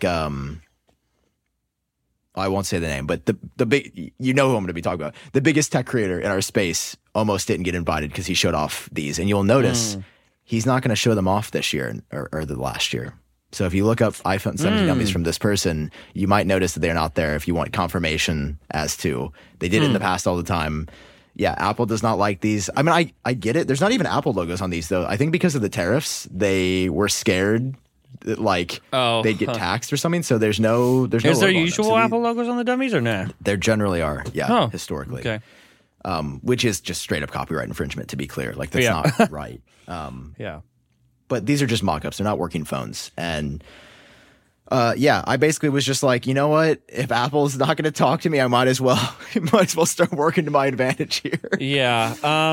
Speaker 1: I won't say the name, but the big, you know who I'm going to be talking about. The biggest tech creator in our space almost didn't get invited because he showed off these, and you'll notice he's not going to show them off this year or the last year. So if you look up iPhone 17 dummies from this person, you might notice that they're not there. If you want confirmation as to they did it in the past all the time. Yeah, Apple does not like these. I mean, I get it. There's not even Apple logos on these though. I think because of the tariffs, they were scared that like they'd get taxed or something. So there's no. Is
Speaker 2: there usual Apple logos on the dummies or not?
Speaker 1: There generally are. Yeah, historically.
Speaker 2: Okay.
Speaker 1: Which is just straight up copyright infringement. To be clear, like that's not right.
Speaker 2: Yeah.
Speaker 1: But these are just mock-ups. They're not working phones. And I basically was just like, you know what? If Apple's not going to talk to me, I might as well start working to my advantage here.
Speaker 2: Yeah.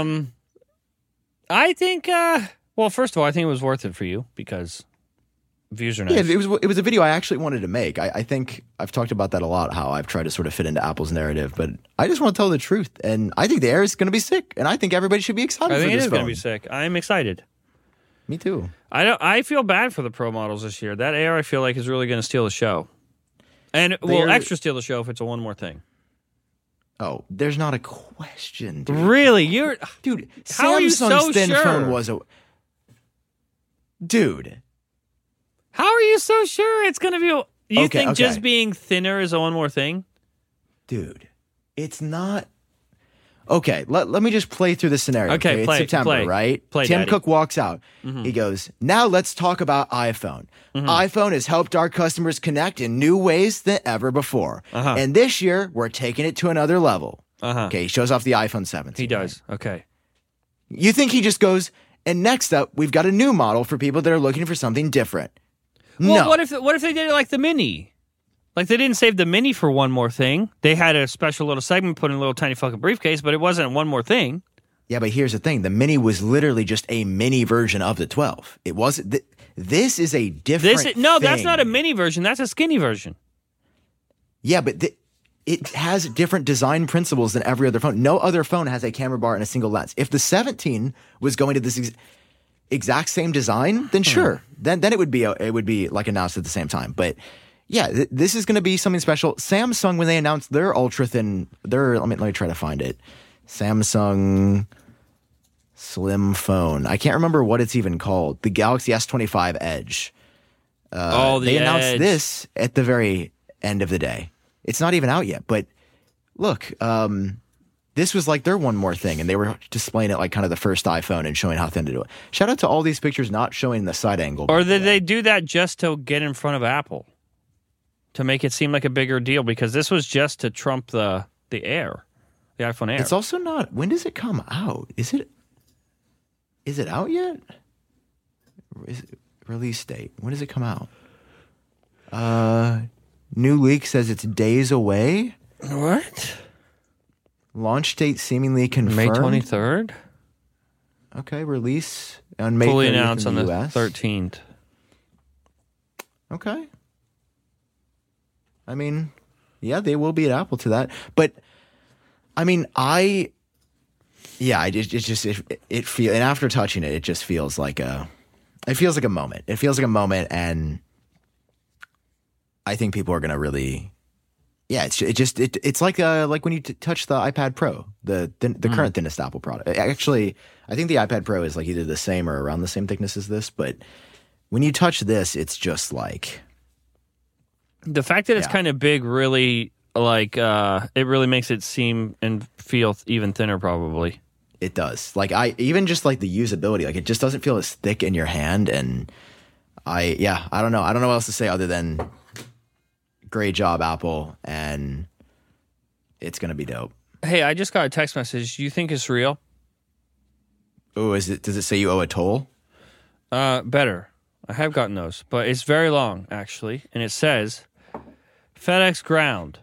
Speaker 2: I think. Well, first of all, I think it was worth it for you because views are nice.
Speaker 1: Yeah, it was a video I actually wanted to make. I think I've talked about that a lot, how I've tried to sort of fit into Apple's narrative, but I just want to tell the truth. And I think the Air is going to be sick, and I think everybody should be excited for this phone. I think it is
Speaker 2: going to be sick. I'm excited.
Speaker 1: Me too.
Speaker 2: I feel bad for the Pro models this year. That Air, I feel like, is really going to steal the show. And will extra steal the show if it's a one more thing.
Speaker 1: Oh, there's not a question, dude.
Speaker 2: Really?
Speaker 1: Dude,
Speaker 2: how are you so
Speaker 1: thin
Speaker 2: sure?
Speaker 1: Phone was Dude.
Speaker 2: How are you so sure it's going to be... You think just being thinner is a one more thing?
Speaker 1: Dude, it's not... Okay, let me just play through the scenario.
Speaker 2: Okay,
Speaker 1: it's September, right? Tim
Speaker 2: Daddy.
Speaker 1: Cook walks out. He goes, now let's talk about iPhone. iPhone has helped our customers connect in new ways than ever before. And this year, we're taking it to another level. Okay, he shows off the iPhone 17.
Speaker 2: He does, okay.
Speaker 1: You think he just goes, and next up, we've got a new model for people that are looking for something different.
Speaker 2: Well,
Speaker 1: no.
Speaker 2: what if they did it like the Mini? Like, they didn't save the Mini for one more thing. They had a special little segment put in a little tiny fucking briefcase, but it wasn't one more thing.
Speaker 1: Yeah, but here's the thing. The Mini was literally just a mini version of the 12. It wasn't. This is a different thing.
Speaker 2: That's not a mini version. That's a skinny version.
Speaker 1: Yeah, but it has different design principles than every other phone. No other phone has a camera bar and a single lens. If the 17 was going to this exact same design, then sure. Then it would be like announced at the same time. But yeah, this is going to be something special. Samsung, when they announced their ultra thin, let me try to find it. Samsung Slim phone. I can't remember what it's even called. The Galaxy S25 Edge. They announced this at the very end of the day. It's not even out yet. But look, this was like their one more thing, and they were displaying it like kind of the first iPhone and showing how thin to do it. Shout out to all these pictures not showing the side angle.
Speaker 2: Or did they do that just to get in front of Apple? To make it seem like a bigger deal? Because this was just to trump the Air. The iPhone Air.
Speaker 1: It's also not. When does it come out? Is it out yet? Release date. When does it come out? New leak says it's days away.
Speaker 2: What?
Speaker 1: Launch date seemingly confirmed.
Speaker 2: May 23rd.
Speaker 1: Okay, release on May 30th.
Speaker 2: Fully announced on the
Speaker 1: US.
Speaker 2: 13th.
Speaker 1: Okay. I mean, yeah, they will be at Apple to that, but. I mean, it feels, and after touching it, it just feels like a moment. It feels like a moment, and I think people are gonna really, it's like when you touch the iPad Pro, the current thinnest Apple product. Actually, I think the iPad Pro is like either the same or around the same thickness as this, but when you touch this, it's just like
Speaker 2: the fact that it's kind of big, really. Like, it really makes it seem and feel even thinner, probably.
Speaker 1: It does. Like, even just like the usability, like it just doesn't feel as thick in your hand. And I don't know. I don't know what else to say other than great job, Apple. And it's going to be dope.
Speaker 2: Hey, I just got a text message. Do you think it's real?
Speaker 1: Oh, does it say you owe a toll?
Speaker 2: Better. I have gotten those, but it's very long, actually. And it says, FedEx ground.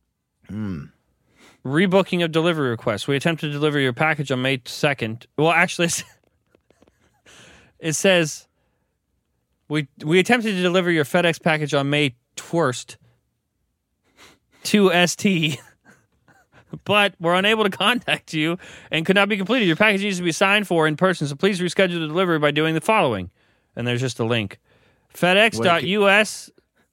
Speaker 2: Rebooking of delivery requests. We attempted to deliver your package on May 2nd. Well, actually, it says we attempted to deliver your FedEx package on May 1st to ST, but we're unable to contact you and could not be completed. Your package needs to be signed for in person, so please reschedule the delivery by doing the following. And there's just a link. FedEx.us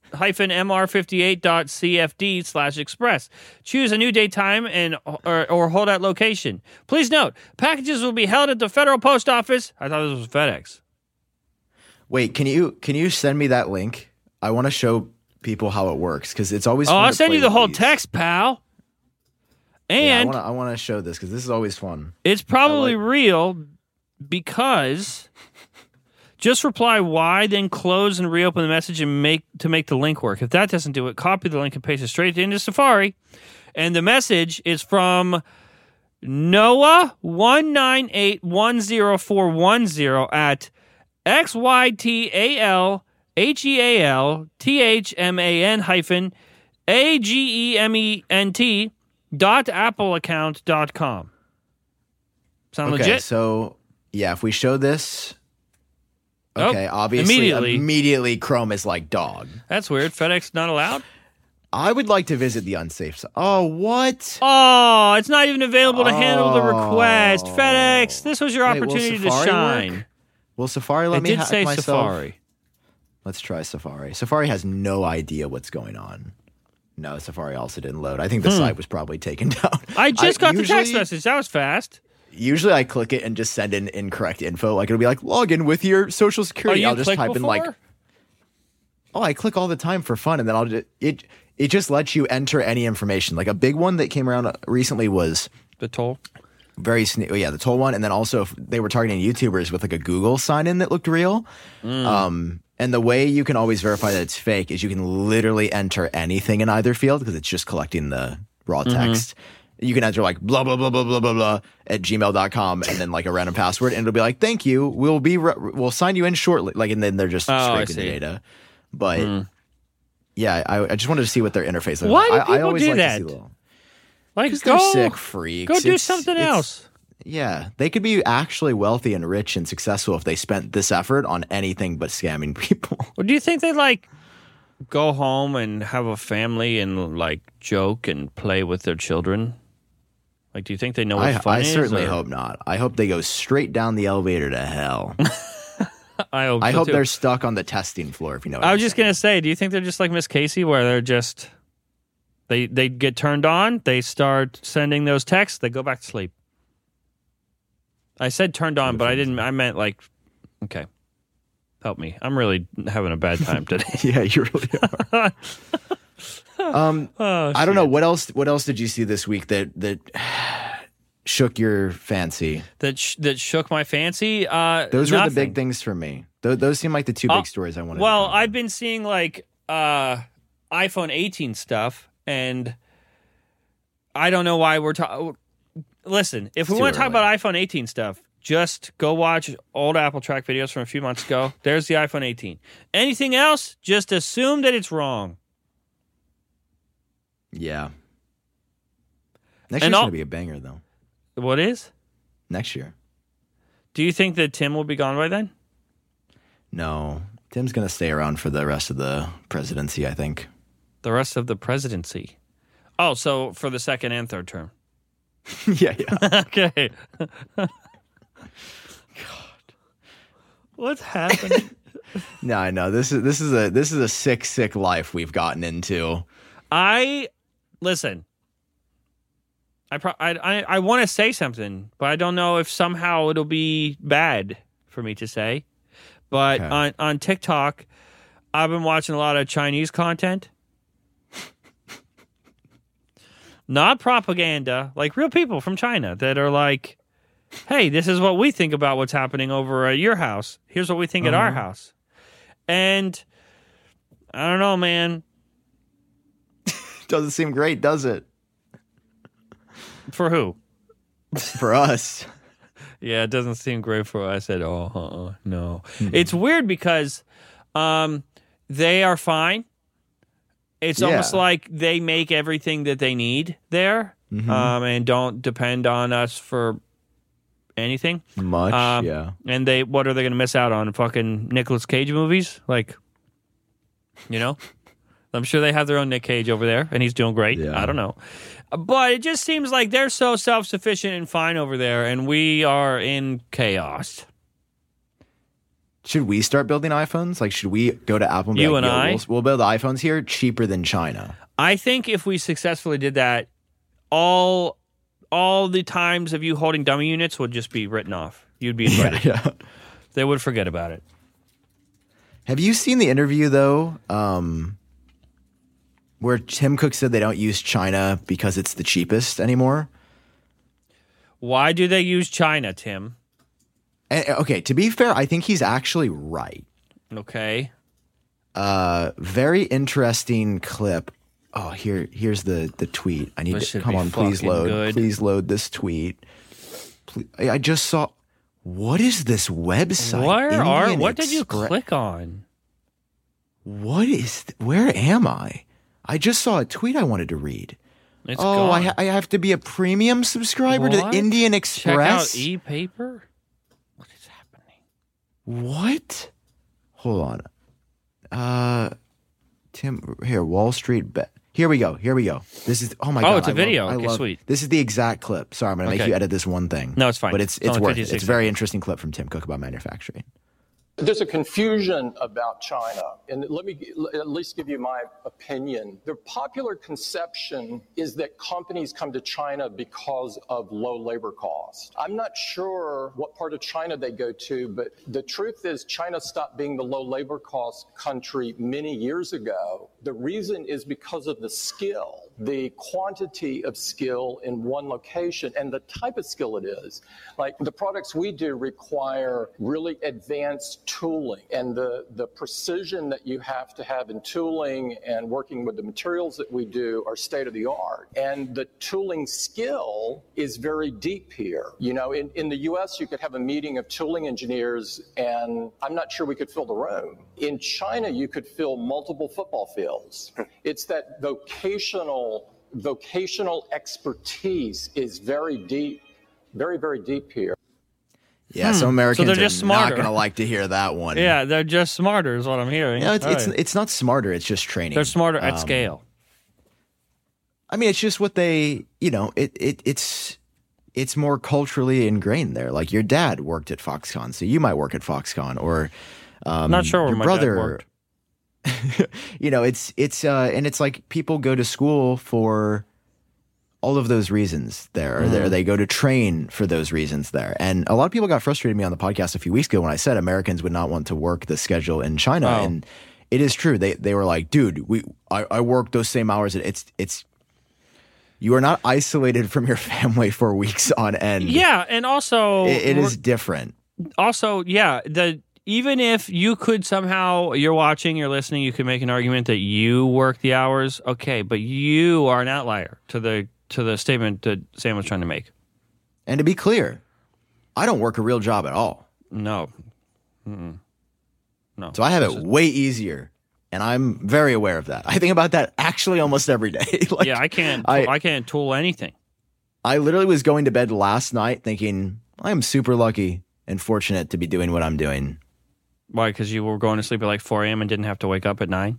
Speaker 2: mr58.cfd/express. Choose a new date, time, and or hold at location. Please note, packages will be held at the Federal Post Office. I thought this was FedEx.
Speaker 1: Wait, can you send me that link? I want to show people how it works because it's always fun
Speaker 2: I'll
Speaker 1: to
Speaker 2: send
Speaker 1: play
Speaker 2: you the
Speaker 1: with
Speaker 2: whole
Speaker 1: these.
Speaker 2: text, pal. And
Speaker 1: I want to show this because this is always fun.
Speaker 2: It's probably real because just reply why, then close and reopen the message and make the link work. If that doesn't do it, copy the link and paste it straight into Safari. And the message is from Noah19810410 at xytalhealthment.appleaccount.com. Sound legit?
Speaker 1: So yeah, if we show this, obviously immediately Chrome is like dog.
Speaker 2: That's weird. FedEx not allowed?
Speaker 1: I would like to visit the unsafe side. Oh, what?
Speaker 2: Oh, it's not even available to handle the request. FedEx, this was your opportunity to shine.
Speaker 1: Work? Will Safari let me hack myself?
Speaker 2: It did say Safari.
Speaker 1: Let's try Safari. Safari has no idea what's going on. No, Safari also didn't load. I think the site was probably taken down.
Speaker 2: I just got the text message. That was fast.
Speaker 1: Usually I click it and just send in incorrect info. Like it'll be like, log in with your social security. I'll just type in like, I click all the time for fun. And then it just lets you enter any information. Like a big one that came around recently was
Speaker 2: the toll.
Speaker 1: The toll one. And then also they were targeting YouTubers with like a Google sign in that looked real. And the way you can always verify that it's fake is you can literally enter anything in either field because it's just collecting the raw text. You can enter like blah, blah, blah, blah, blah, blah, blah at gmail.com and then like a random password. And it'll be like, thank you. We'll sign you in shortly. Like, and then they're just scraping the data. But yeah, I just wanted to see what their interface looks like.
Speaker 2: Why do people
Speaker 1: I always
Speaker 2: do
Speaker 1: like
Speaker 2: that?
Speaker 1: to see
Speaker 2: Like,
Speaker 1: they're sick freaks.
Speaker 2: Go do something else.
Speaker 1: Yeah, they could be actually wealthy and rich and successful if they spent this effort on anything but scamming people.
Speaker 2: Well, do you think they like go home and have a family and like joke and play with their children? Like, do you think they know what fun is?
Speaker 1: I certainly hope not. I hope they go straight down the elevator to hell.
Speaker 2: I hope.
Speaker 1: I hope they're stuck on the testing floor. If you know. What
Speaker 2: I was just gonna say, do you think they're just like Miss Casey, where they're just they get turned on, they start sending those texts, they go back to sleep? I said turned on, but I didn't. I meant like, okay, help me. I'm really having a bad time today.
Speaker 1: Yeah, you really are. I don't know what else. What else did you see this week that shook your fancy?
Speaker 2: That shook my fancy.
Speaker 1: Those were the big things for me. Those seem like the two big stories I wanted.
Speaker 2: Well, I've been seeing like iPhone 18 stuff, and I don't know why we're talking. Listen, if we want to talk about iPhone 18 stuff, just go watch old Apple Track videos from a few months ago. There's the iPhone 18. Anything else, just assume that it's wrong.
Speaker 1: Yeah. Next year's going to be a banger, though.
Speaker 2: What is?
Speaker 1: Next year.
Speaker 2: Do you think that Tim will be gone by then?
Speaker 1: No. Tim's going to stay around for the rest of the presidency, I think.
Speaker 2: The rest of the presidency? Oh, so for the second and third term.
Speaker 1: Yeah.
Speaker 2: Okay. God. What's happening?
Speaker 1: No, I know. This is a sick life we've gotten into.
Speaker 2: Listen. I want to say something, but I don't know if somehow it'll be bad for me to say. But okay. on TikTok, I've been watching a lot of Chinese content. Not propaganda, like real people from China that are like, hey, this is what we think about what's happening over at your house. Here's what we think at our house. And I don't know, man.
Speaker 1: Doesn't seem great, does it?
Speaker 2: For who?
Speaker 1: For us.
Speaker 2: Yeah, it doesn't seem great for us at all. No. Mm-hmm. It's weird because they are fine. It's almost like they make everything that they need there, and don't depend on us for anything.
Speaker 1: Much, yeah.
Speaker 2: And what are they going to miss out on? Fucking Nicolas Cage movies? Like, you know? I'm sure they have their own Nick Cage over there, and he's doing great. Yeah. I don't know. But it just seems like they're so self-sufficient and fine over there, and we are in chaos.
Speaker 1: Should we start building iPhones? Like, should we go to Apple and be like, we'll build iPhones here cheaper than China?
Speaker 2: I think if we successfully did that, all the times of you holding dummy units would just be written off. You'd be invited.
Speaker 1: Yeah.
Speaker 2: They would forget about it.
Speaker 1: Have you seen the interview, though, where Tim Cook said they don't use China because it's the cheapest anymore?
Speaker 2: Why do they use China, Tim?
Speaker 1: Okay, to be fair, I think he's actually right.
Speaker 2: Okay.
Speaker 1: Very interesting clip. Oh, here's the tweet. I need to come on, please load. Good. Please load this tweet. Please, I just saw. What is this website?
Speaker 2: What did you click on?
Speaker 1: Where am I? I just saw a tweet I wanted to read.
Speaker 2: It's gone.
Speaker 1: I have to be a premium subscriber to the Indian Express?
Speaker 2: Check out e-paper? What is happening?
Speaker 1: What? Hold on. Tim, here, Wall Street Bet. Here we go. This is, oh my God.
Speaker 2: Oh, it's a video. Okay, sweet.
Speaker 1: This is the exact clip. Sorry, I'm going to make you edit this one thing.
Speaker 2: No, it's fine.
Speaker 1: But it's worth it. It's a very interesting clip from Tim Cook about manufacturing.
Speaker 3: There's a confusion about China, and let me at least give you my opinion. The popular conception is that companies come to China because of low labor costs. I'm not sure what part of China they go to, but the truth is China stopped being the low labor cost country many years ago. The reason is because of the skill, the quantity of skill in one location, and the type of skill it is. Like the products we do require really advanced tooling, and the precision that you have to have in tooling and working with the materials that we do are state of the art. And the tooling skill is very deep here. You know, in the US, you could have a meeting of tooling engineers and I'm not sure we could fill the room. In China, you could fill multiple football fields. It's that vocational expertise is very deep very, very deep here.
Speaker 1: Yeah, so Americans
Speaker 2: they're just
Speaker 1: are not
Speaker 2: smarter.
Speaker 1: going to like to hear that one.
Speaker 2: Yeah, they're just smarter is what I'm hearing.
Speaker 1: No, it's not smarter. It's just training.
Speaker 2: They're smarter at scale.
Speaker 1: I mean, it's just what they, it's more culturally ingrained there. Like your dad worked at Foxconn, so you might work at Foxconn, or
Speaker 2: Not sure where
Speaker 1: your
Speaker 2: my
Speaker 1: brother
Speaker 2: dad worked.
Speaker 1: And it's like people go to school for all of those reasons there. They go to train for those reasons there. And a lot of people got frustrated with me on the podcast a few weeks ago when I said Americans would not want to work the schedule in China.
Speaker 2: Oh.
Speaker 1: And it is true. They were like, dude, I work those same hours. It's you are not isolated from your family for weeks on end.
Speaker 2: Yeah, and also
Speaker 1: It is different.
Speaker 2: Also, yeah, even if you could somehow, you're watching, you're listening, you could make an argument that you work the hours. Okay, but you are an outlier to the statement that Sam was trying to make.
Speaker 1: And to be clear, I don't work a real job at all.
Speaker 2: No. Mm-mm. No.
Speaker 1: So I have it way easier, and I'm very aware of that. I think about that actually almost every day. Like,
Speaker 2: yeah, I can't tool anything.
Speaker 1: I literally was going to bed last night thinking, I am super lucky and fortunate to be doing what I'm doing.
Speaker 2: Why? Because you were going to sleep at like 4 a.m. and didn't have to wake up at 9?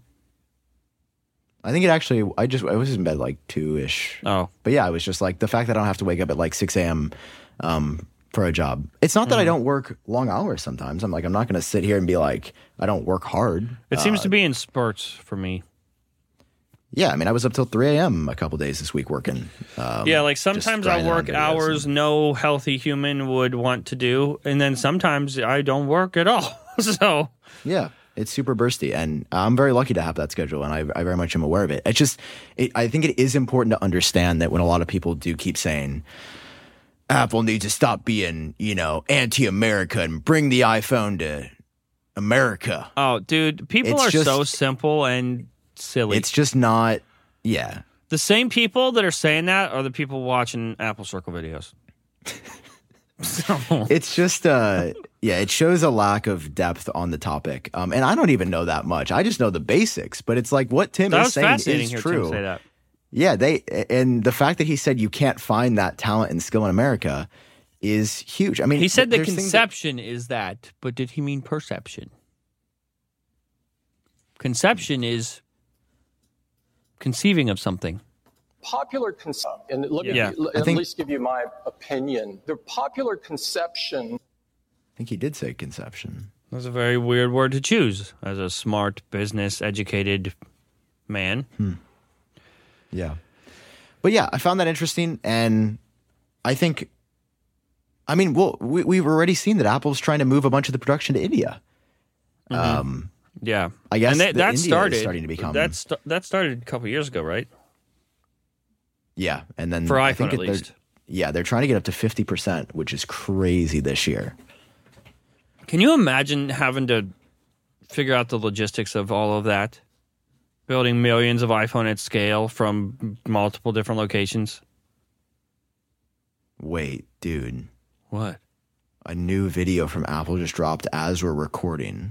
Speaker 1: I think it actually, I was in bed like 2-ish.
Speaker 2: Oh.
Speaker 1: But yeah, it was just like the fact that I don't have to wake up at like 6 a.m. For a job. It's not that I don't work long hours sometimes. I'm not going to sit here and be like, I don't work hard.
Speaker 2: It seems to be in spurts for me.
Speaker 1: Yeah, I mean, I was up till 3 a.m. a couple days this week working.
Speaker 2: Yeah, like sometimes I work hours no healthy human would want to do, and then sometimes I don't work at all. So
Speaker 1: yeah, it's super bursty, and I'm very lucky to have that schedule, and I very much am aware of it. It's just, I think it is important to understand that when a lot of people do keep saying, Apple needs to stop being, anti-America and bring the iPhone to America.
Speaker 2: Oh, dude, people are so simple and silly.
Speaker 1: It's just not, yeah.
Speaker 2: The same people that are saying that are the people watching Apple Circle videos. So.
Speaker 1: It's just, it shows a lack of depth on the topic. And I don't even know that much. I just know the basics. But it's like what Tim is saying is true.
Speaker 2: Tim say that.
Speaker 1: Yeah, and the fact that he said you can't find that talent and skill in America is huge. I mean,
Speaker 2: he said the conception is that, but did he mean perception? Conception is conceiving of something.
Speaker 3: Popular conception, and let me at least give you my opinion. The popular conception.
Speaker 1: I think he did say conception.
Speaker 2: That's a very weird word to choose as a smart, business, educated man.
Speaker 1: Yeah. But yeah, I found that interesting. And I think, we've already seen that Apple's trying to move a bunch of the production to India.
Speaker 2: Yeah.
Speaker 1: I guess
Speaker 2: and that started,
Speaker 1: is starting to become...
Speaker 2: That started a couple years ago, right?
Speaker 1: Yeah. And then
Speaker 2: for iPhone, at least.
Speaker 1: They're trying to get up to 50%, which is crazy this year.
Speaker 2: Can you imagine having to figure out the logistics of all of that? Building millions of iPhone at scale from multiple different locations.
Speaker 1: Wait, dude.
Speaker 2: What?
Speaker 1: A new video from Apple just dropped as we're recording.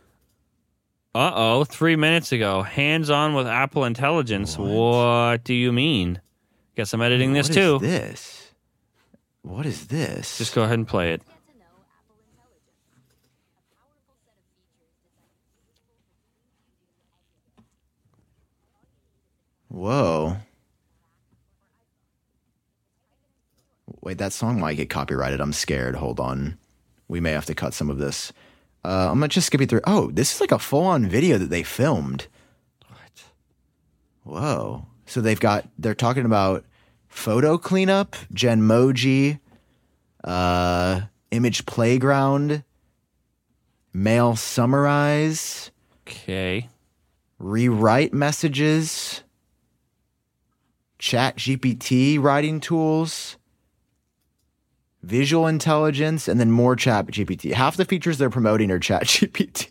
Speaker 2: 3 minutes ago. Hands-on with Apple Intelligence. What do you mean? Guess I'm editing this too.
Speaker 1: What is this?
Speaker 2: Just go ahead and play it.
Speaker 1: Whoa. Wait, that song might get copyrighted. I'm scared. Hold on. We may have to cut some of this. I'm going to just skip it through. Oh, this is like a full-on video that they filmed.
Speaker 2: What?
Speaker 1: Whoa. So they're talking about photo cleanup, Genmoji, image playground, mail summarize.
Speaker 2: Okay.
Speaker 1: Rewrite messages. Chat GPT writing tools, visual intelligence, and then more Chat GPT. Half the features they're promoting are Chat GPT.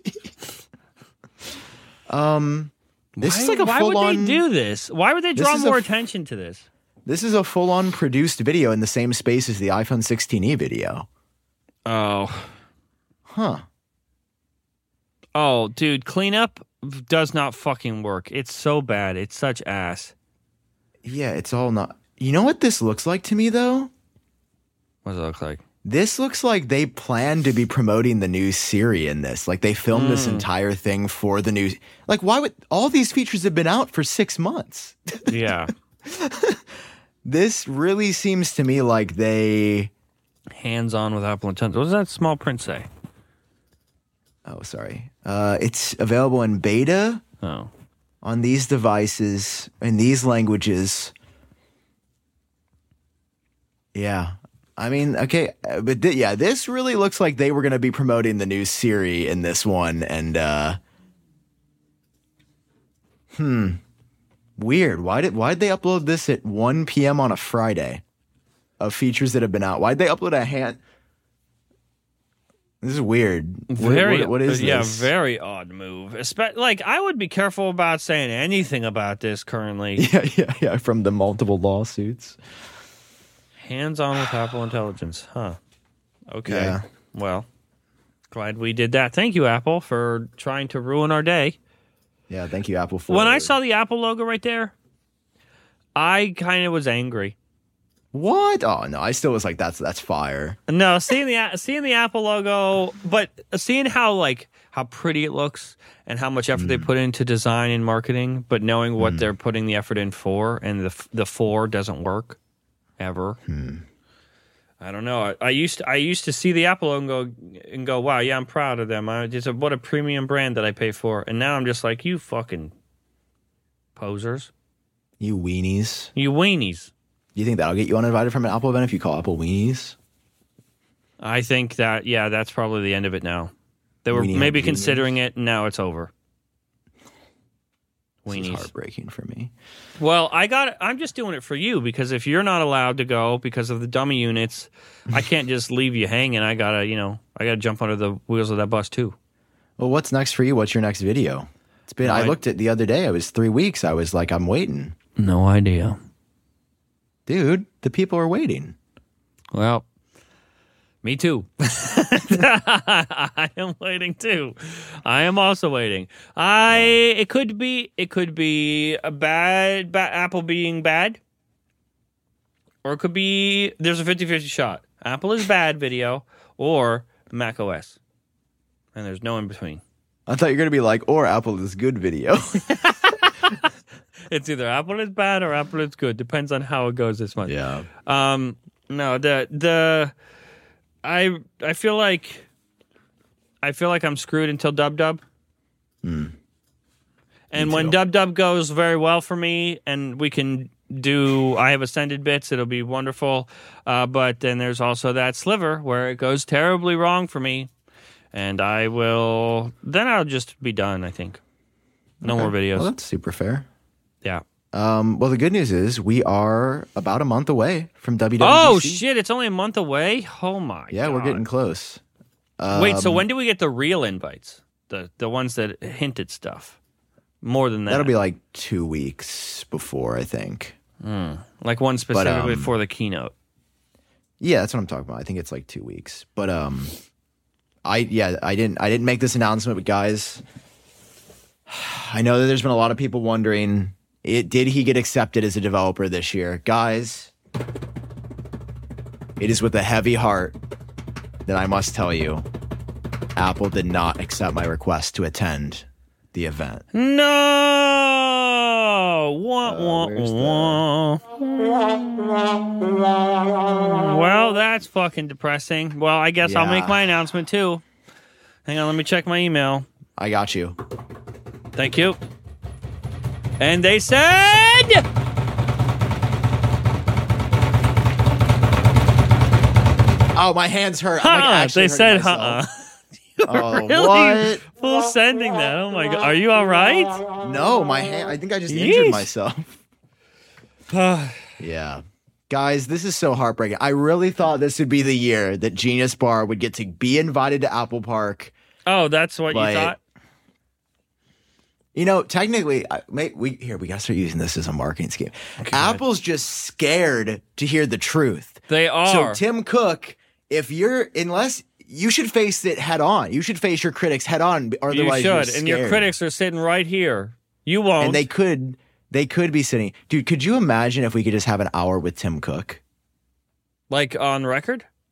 Speaker 1: This is like a full-on.
Speaker 2: Why would they do this? Why would they draw more attention to this?
Speaker 1: This is a full-on produced video in the same space as the iPhone 16e video.
Speaker 2: Oh.
Speaker 1: Huh.
Speaker 2: Oh, dude, cleanup does not fucking work. It's so bad. It's such ass.
Speaker 1: Yeah, it's all not... You know what this looks like to me, though?
Speaker 2: What does it look like?
Speaker 1: This looks like they plan to be promoting the new Siri in this. Like they filmed this entire thing for the new. Like why would all these features have been out for 6 months?
Speaker 2: Yeah.
Speaker 1: This really seems to me like they
Speaker 2: hands-on with Apple Intelligence. What does that small print say?
Speaker 1: Oh, sorry. It's available in beta on these devices in these languages. Yeah. I mean, okay, but this really looks like they were going to be promoting the new Siri in this one, and weird. Why'd they upload this at 1 p.m. on a Friday of features that have been out? Why'd they upload a hand? This is weird. What is this?
Speaker 2: Yeah, very odd move. Like, I would be careful about saying anything about this currently.
Speaker 1: Yeah, from the multiple lawsuits.
Speaker 2: Hands-on with Apple Intelligence, huh? Okay.
Speaker 1: Yeah.
Speaker 2: Well, glad we did that. Thank you, Apple, for trying to ruin our day.
Speaker 1: Yeah, thank you, Apple. For
Speaker 2: when I saw the Apple logo right there, I kind of was angry.
Speaker 1: What? Oh no, I still was like, that's fire.
Speaker 2: No, seeing the Apple logo, but seeing how pretty it looks and how much effort they put into design and marketing, but knowing what they're putting the effort in for, and the 4 doesn't work ever. I don't know. I used to see the Apple logo and go, wow, yeah, I'm proud of them. What a premium brand that I pay for. And now I'm just like, you fucking posers.
Speaker 1: You weenies.
Speaker 2: You weenies.
Speaker 1: You think that'll get you uninvited from an Apple event if you call Apple weenies?
Speaker 2: I think that, yeah, that's probably the end of it now. They were maybe considering it, and now it's over.
Speaker 1: Weenies. This is heartbreaking for me.
Speaker 2: Well, I'm just doing it for you, because if you're not allowed to go because of the dummy units, I can't just leave you hanging. I gotta jump under the wheels of that bus too.
Speaker 1: Well, what's next for you? What's your next video? It's been. I looked at the other day. It was 3 weeks. I was like, I'm waiting.
Speaker 2: No idea,
Speaker 1: dude. The people are waiting.
Speaker 2: Well, me too. I am waiting too. I am also waiting. It could be a bad Apple being bad, or it could be there's a 50-50 shot. Apple is bad video or Mac OS, and there's no in between.
Speaker 1: I thought you were gonna be like, or Apple is good video.
Speaker 2: It's either Apple is bad or Apple is good. Depends on how it goes this month.
Speaker 1: Yeah.
Speaker 2: No, I feel like I'm screwed until Dub. And when Dub goes very well for me, and we can I have Ascended bits, it'll be wonderful. But then there's also that sliver where it goes terribly wrong for me, and I'll just be done, I think. No more videos.
Speaker 1: Well, that's super fair.
Speaker 2: Yeah.
Speaker 1: Well, the good news is we are about a month away from WWDC.
Speaker 2: Oh, shit. It's only a month away? Oh, my God.
Speaker 1: Yeah, we're getting close.
Speaker 2: Wait, so when do we get the real invites? The ones that hint at stuff? More than that?
Speaker 1: That'll be like 2 weeks before, I think.
Speaker 2: Like one specifically before the keynote.
Speaker 1: Yeah, that's what I'm talking about. I think it's like 2 weeks. But I didn't make this announcement, but guys, I know that there's been a lot of people wondering, did he get accepted as a developer this year? Guys, it is with a heavy heart that I must tell you, Apple did not accept my request to attend the event.
Speaker 2: No! Well, that's fucking depressing. Well, I guess I'll make my announcement too. Hang on, let me check my email.
Speaker 1: I got you.
Speaker 2: Thank you. And they said...
Speaker 1: Oh, my hands hurt. I'm
Speaker 2: they said,
Speaker 1: Oh,
Speaker 2: really
Speaker 1: what?
Speaker 2: Full sending that. Oh, my God. Are you all right?
Speaker 1: No, my hand. I think I just injured myself. Yeah. Guys, this is so heartbreaking. I really thought this would be the year that Genius Bar would get to be invited to Apple Park.
Speaker 2: Oh, that's what you thought?
Speaker 1: You know, technically, we got to start using this as a marketing scheme. Okay, Apple's just scared to hear the truth.
Speaker 2: They are.
Speaker 1: So Tim Cook, unless you should face it head on. You should face your critics head on. Otherwise,
Speaker 2: you should. And your critics are sitting right here. You won't.
Speaker 1: And they could be sitting. Dude, could you imagine if we could just have an hour with Tim Cook?
Speaker 2: Like on record?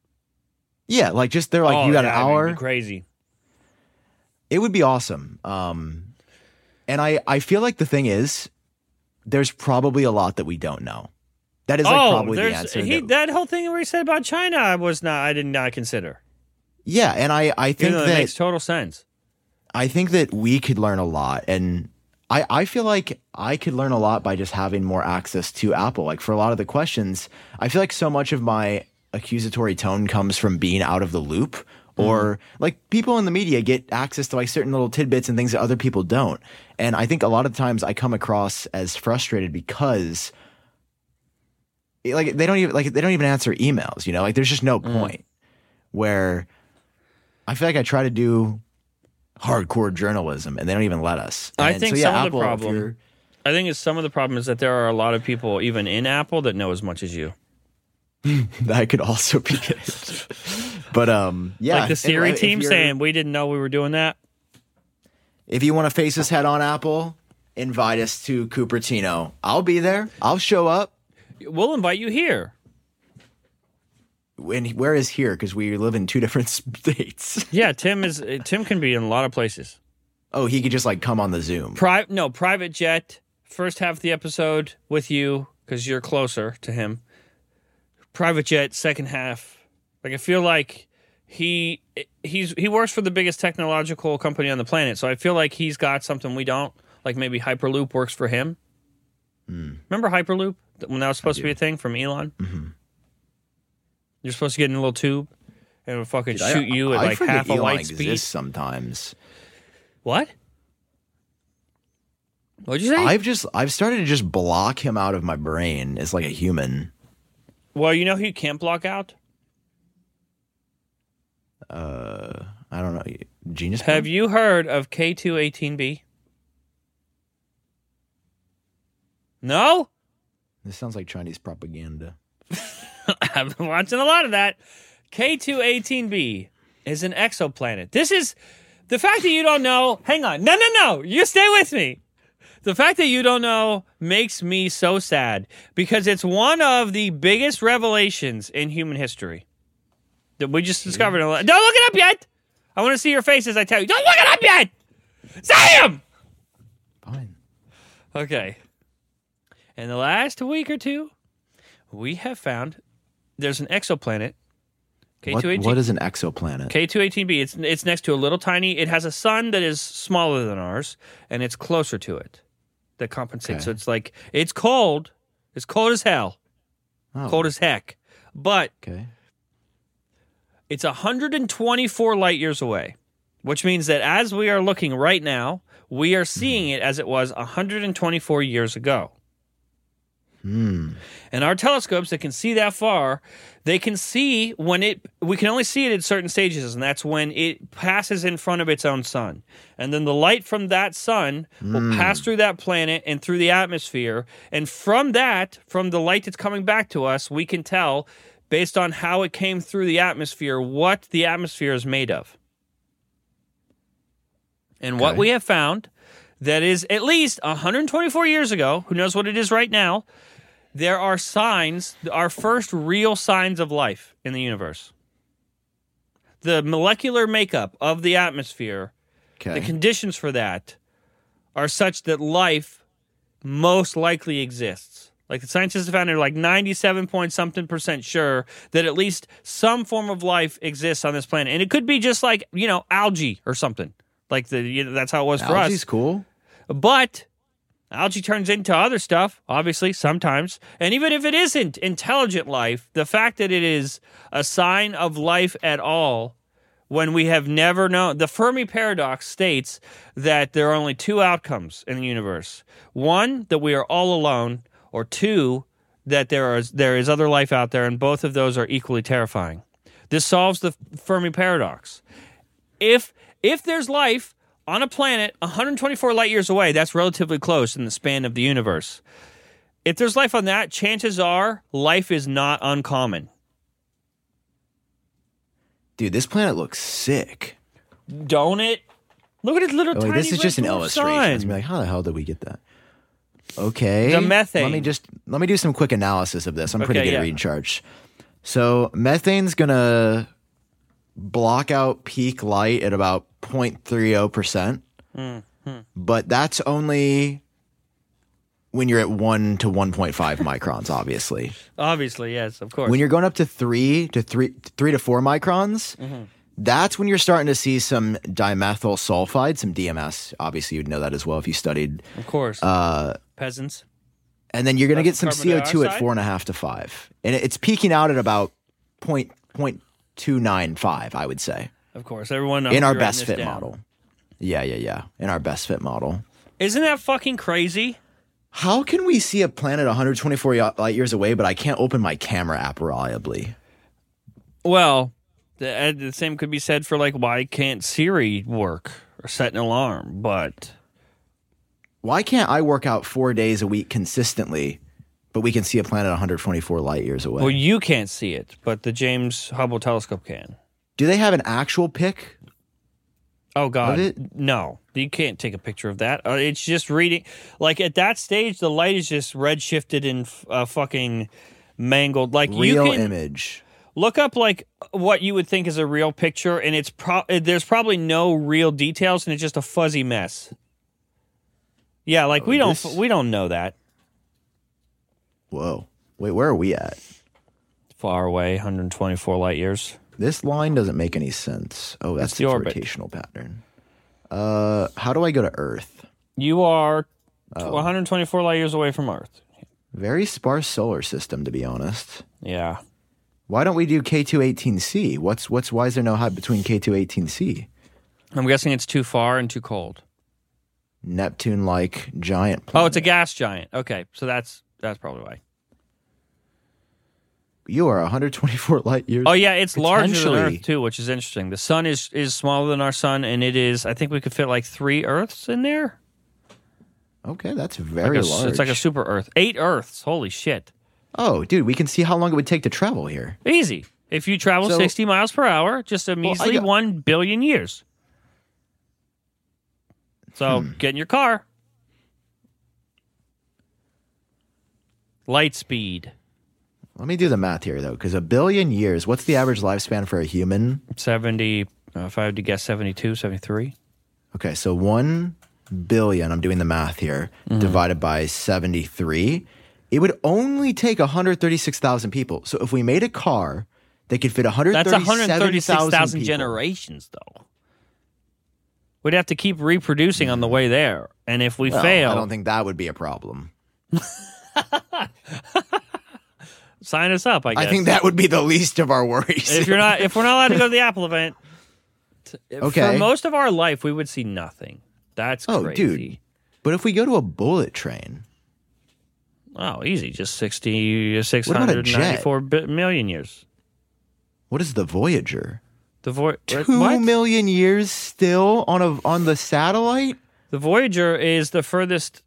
Speaker 1: Yeah, like just they're like, you got an hour.
Speaker 2: That'd be crazy.
Speaker 1: It would be awesome. And I feel like the thing is, there's probably a lot that we don't know. That is like probably the answer.
Speaker 2: That whole thing where he said about China, I did not consider.
Speaker 1: Yeah, and I think that
Speaker 2: makes total sense.
Speaker 1: I think that we could learn a lot, and I feel like I could learn a lot by just having more access to Apple. Like for a lot of the questions, I feel like so much of my accusatory tone comes from being out of the loop, or like people in the media get access to like certain little tidbits and things that other people don't. And I think a lot of times I come across as frustrated because like they don't even answer emails, you know, like there's just no point. Where I feel like I try to do hardcore journalism and they don't even let us. And
Speaker 2: I think some of the problem is that there are a lot of people even in Apple that know as much as you.
Speaker 1: That could also be it. But yeah.
Speaker 2: Like the Siri team saying we didn't know we were doing that.
Speaker 1: If you want to face us head on, Apple, invite us to Cupertino. I'll be there. I'll show up.
Speaker 2: We'll invite you here.
Speaker 1: Where is here? Because we live in two different states.
Speaker 2: Yeah, Tim can be in a lot of places.
Speaker 1: Oh, he could just like come on the Zoom.
Speaker 2: Private jet. First half of the episode with you because you're closer to him. Private jet. Second half. Like I feel like he works for the biggest technological company on the planet, so I feel like he's got something we don't. Like maybe Hyperloop works for him. Remember Hyperloop when that was supposed to be a thing from Elon? Mm-hmm. You're supposed to get in a little tube and it'll fucking shoot you at like half a light speed.
Speaker 1: Sometimes.
Speaker 2: What? What'd you say?
Speaker 1: I've started to just block him out of my brain as like a human.
Speaker 2: Well, you know who you can't block out?
Speaker 1: I don't know. Genius.
Speaker 2: Have you heard of K218b? No?
Speaker 1: This sounds like Chinese propaganda.
Speaker 2: I've been watching a lot of that. K218b is an exoplanet. This is the fact that you don't know. Hang on. No. You stay with me. The fact that you don't know makes me so sad because it's one of the biggest revelations in human history that we just discovered. Don't look it up yet. I want to see your face as I tell you. Don't look it up yet. Sam!
Speaker 1: Fine.
Speaker 2: Okay. In the last week or two, we have found there's an exoplanet. K218.
Speaker 1: What is an exoplanet?
Speaker 2: K218b. It's next to a little tiny. It has a sun that is smaller than ours, and it's closer to it. That compensates. Okay. So it's like it's cold. It's cold as hell. Oh. Cold as heck. But it's 124 light years away, which means that as we are looking right now, we are seeing it as it was 124 years ago. And our telescopes that can see that far, they can see we can only see it at certain stages, and that's when it passes in front of its own sun. And then the light from that sun will pass through that planet and through the atmosphere. And from the light that's coming back to us, we can tell, based on how it came through the atmosphere, what the atmosphere is made of. And what we have found, that is at least 124 years ago, who knows what it is right now, there are signs, our first real signs of life in the universe. The molecular makeup of the atmosphere, the conditions for that are such that life most likely exists. Like the scientists have found they're like 97% sure that at least some form of life exists on this planet. And it could be just like, algae or something. Like that's how it was for us.
Speaker 1: Algae's cool.
Speaker 2: But algae turns into other stuff, obviously, sometimes. And even if it isn't intelligent life, the fact that it is a sign of life at all, when we have never known... The Fermi paradox states that there are only two outcomes in the universe. One, that we are all alone, or two, that there is other life out there, and both of those are equally terrifying. This solves the Fermi paradox. If there's life on a planet 124 light years away, that's relatively close in the span of the universe. If there's life on that, chances are life is not uncommon.
Speaker 1: Dude, this planet looks sick.
Speaker 2: Don't it? Look at its little tiny
Speaker 1: this is just an illustration. It's like, how the hell did we get that? Okay.
Speaker 2: The methane.
Speaker 1: Let me do some quick analysis of this. I'm pretty good at reading charts. So methane's gonna block out peak light at about 0.30%. But that's only when you're at 1 to 1.5 microns, obviously.
Speaker 2: Obviously, yes, of course.
Speaker 1: When you're going up to 3 to 4 microns, that's when you're starting to see some dimethyl sulfide, some DMS. Obviously, you'd know that as well if you studied.
Speaker 2: Of course. Peasants.
Speaker 1: And then you're going to get some
Speaker 2: Carbon
Speaker 1: CO2 at
Speaker 2: dioxide?
Speaker 1: 4.5 to 5. And it's peaking out at about 0.295, I would say.
Speaker 2: Of course. Everyone knows
Speaker 1: In our
Speaker 2: you're
Speaker 1: best
Speaker 2: writing this
Speaker 1: fit
Speaker 2: down.
Speaker 1: model. Yeah. In our best fit model.
Speaker 2: Isn't that fucking crazy?
Speaker 1: How can we see a planet 124 light years away, but I can't open my camera app reliably?
Speaker 2: Well, the same could be said for, like, why can't Siri work or set an alarm? But
Speaker 1: Why can't I work out 4 days a week consistently, but we can see a planet 124 light years away?
Speaker 2: well, you can't see it, but the James Hubble telescope can.
Speaker 1: Do they have an actual pic?
Speaker 2: Oh, God.
Speaker 1: Of it?
Speaker 2: No. You can't take a picture of that. It's just reading. Like, at that stage, the light is just red-shifted and fucking mangled. Like,
Speaker 1: Real
Speaker 2: you can
Speaker 1: image.
Speaker 2: look up, like, what you would think is a real picture, and it's there's probably no real details, and it's just a fuzzy mess. Yeah, like, we don't know that.
Speaker 1: Whoa. Wait, where are we at?
Speaker 2: Far away, 124 light years.
Speaker 1: This line doesn't make any sense. Oh, that's the
Speaker 2: orbit.
Speaker 1: rotational pattern. How do I go to Earth?
Speaker 2: You are 124 light years away from Earth.
Speaker 1: Very sparse solar system, to be honest.
Speaker 2: Yeah.
Speaker 1: Why don't we do K218c? Why is there no height between K218c?
Speaker 2: I'm guessing it's too far and too cold.
Speaker 1: Neptune-like giant planet.
Speaker 2: Oh, it's a gas giant. Okay, so that's probably why.
Speaker 1: You are 124 light years.
Speaker 2: Oh yeah, it's larger than
Speaker 1: Potentially.
Speaker 2: Earth too, which is interesting. The sun is smaller than our sun, and it is. I think we could fit like 3 Earths in there.
Speaker 1: Okay, that's very large.
Speaker 2: It's like a super Earth. 8 Earths. Holy shit!
Speaker 1: Oh, dude, we can see how long it would take to travel here.
Speaker 2: Easy. If you travel
Speaker 1: So-
Speaker 2: 60 miles per hour, just a measly 1 billion years. So get in your car. Light speed.
Speaker 1: Let me do the math here, though, because a billion years, what's the average lifespan for a human?
Speaker 2: 70, if I had to guess 72, 73.
Speaker 1: Okay, so 1 billion, I'm doing the math here, divided by 73, it would only take 136,000 people. So if we made a car that could fit
Speaker 2: That's
Speaker 1: 136,000
Speaker 2: 136,000
Speaker 1: people.
Speaker 2: generations, though. We'd have to keep reproducing on the way there. And if we
Speaker 1: Well,
Speaker 2: fail,
Speaker 1: I don't think that would be a problem.
Speaker 2: sign us up, I guess.
Speaker 1: I think that would be the least of our worries.
Speaker 2: if we're not allowed to go to the Apple event,
Speaker 1: Okay.
Speaker 2: for most of our life, we would see nothing. That's
Speaker 1: Oh,
Speaker 2: crazy.
Speaker 1: dude. But if we go to a bullet train,
Speaker 2: Oh, easy. Just
Speaker 1: What about a jet?
Speaker 2: 694 million years.
Speaker 1: what is the Voyager?
Speaker 2: The
Speaker 1: 2 million years still on the satellite?
Speaker 2: The Voyager is the furthest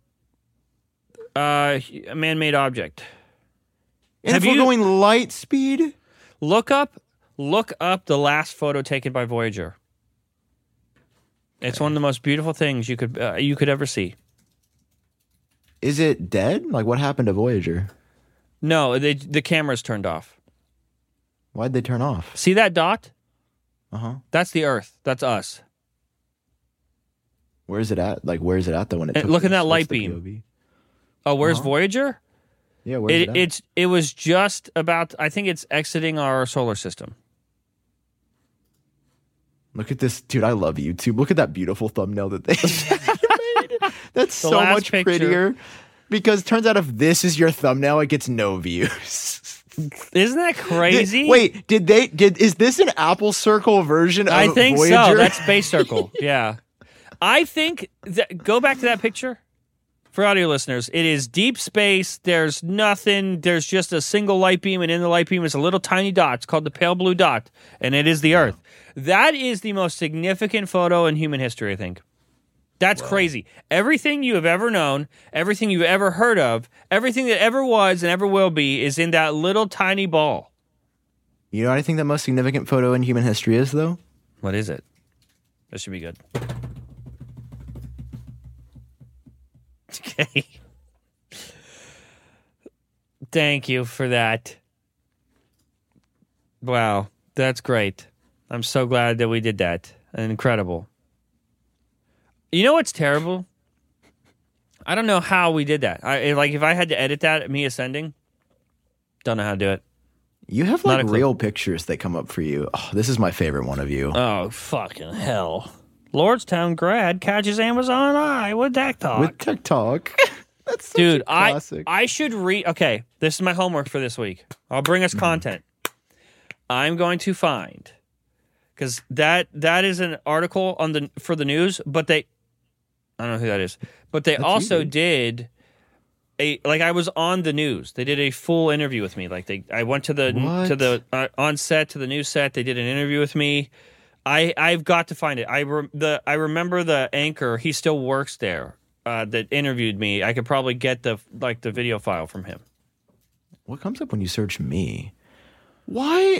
Speaker 2: man-made object.
Speaker 1: And
Speaker 2: Have
Speaker 1: if we're
Speaker 2: you-
Speaker 1: going light speed?
Speaker 2: Look up the last photo taken by Voyager. It's one of the most beautiful things you could ever see.
Speaker 1: Is it dead? Like, what happened to Voyager?
Speaker 2: No, the camera's turned off.
Speaker 1: Why'd they turn off?
Speaker 2: See that dot?
Speaker 1: Uh-huh.
Speaker 2: That's the Earth. That's us.
Speaker 1: Where's it at? Like, where's it at, though, when it took
Speaker 2: look at
Speaker 1: this?
Speaker 2: that light
Speaker 1: What's the
Speaker 2: beam.
Speaker 1: POV?
Speaker 2: Oh, where's Voyager?
Speaker 1: Yeah, where's it at?
Speaker 2: It was just about. I think it's exiting our solar system.
Speaker 1: Look at this. Dude, I love YouTube. Look at that beautiful thumbnail that they made. That's
Speaker 2: The
Speaker 1: so
Speaker 2: last
Speaker 1: much
Speaker 2: picture.
Speaker 1: prettier. Because it turns out if this is your thumbnail, it gets no views.
Speaker 2: Isn't that crazy?
Speaker 1: Wait, is this an Apple Circle version of
Speaker 2: I think
Speaker 1: Voyager?
Speaker 2: so. That's Space Circle. Yeah. I think go back to that picture for audio listeners. It is deep space. There's nothing. There's just a single light beam, and in the light beam is a little tiny dot. It's called the pale blue dot, and it is the Earth. That is the most significant photo in human history, I think. That's crazy. Everything you have ever known, everything you've ever heard of, everything that ever was and ever will be is in that little tiny ball.
Speaker 1: You know what I think the most significant photo in human history is, though?
Speaker 2: What is it? This should be good. Okay. Thank you for that. Wow, that's great. I'm so glad that we did that. Incredible. You know what's terrible? I don't know how we did that. If I had to edit that, me ascending, don't know how to do it.
Speaker 1: You have like real pictures that come up for you. Oh, this is my favorite one of you.
Speaker 2: Oh, fucking hell. Lordstown grad catches Amazon Eye with TikTok.
Speaker 1: With TikTok. That's such
Speaker 2: Dude,
Speaker 1: a classic.
Speaker 2: I should read. Okay, this is my homework for this week. I'll bring us content. I'm going to find, because that is an article for the news, but I don't know who that is, but they also did I was on the news. They did a full interview with me. I went to the on set to the news set. They did an interview with me. I've got to find it. I remember the anchor. He still works there. That interviewed me. I could probably get the video file from him.
Speaker 1: What comes up when you search me? Why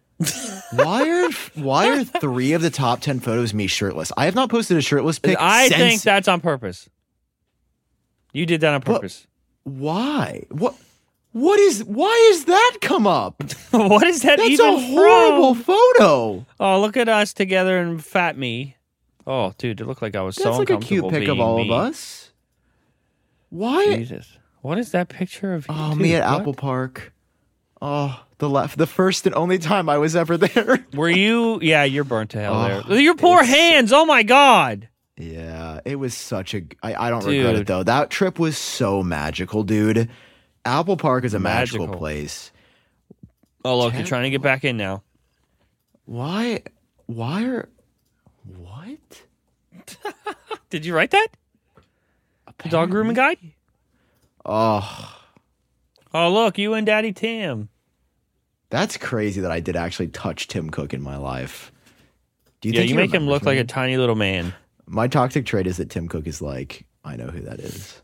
Speaker 1: are 3 of the top 10 photos me shirtless? I have not posted a shirtless pic.
Speaker 2: I think that's on purpose. You did that on purpose.
Speaker 1: Why? Why is that come up?
Speaker 2: What is that?
Speaker 1: That's a horrible photo.
Speaker 2: Oh, look at us together and fat me. Oh, dude, it looked like I was so uncomfortable.
Speaker 1: That's like a cute pic of all of us. Why?
Speaker 2: Jesus. What is that picture of you?
Speaker 1: Oh, me at Apple Park. Oh, the first and only time I was ever there.
Speaker 2: Were you? Yeah, you're burnt to hell there. Your poor hands. Oh, my God.
Speaker 1: Yeah, it was such a... I don't regret it, though. That trip was so magical, dude. Apple Park is a magical place.
Speaker 2: Oh, look, you're trying to get back in now.
Speaker 1: Why are... What?
Speaker 2: Did you write that? The dog grooming guide?
Speaker 1: Oh,
Speaker 2: look, you and Daddy Tim.
Speaker 1: That's crazy that I did actually touch Tim Cook in my life. Do you think
Speaker 2: you make him look like a tiny little man.
Speaker 1: My toxic trait is that Tim Cook is like, I know who that is.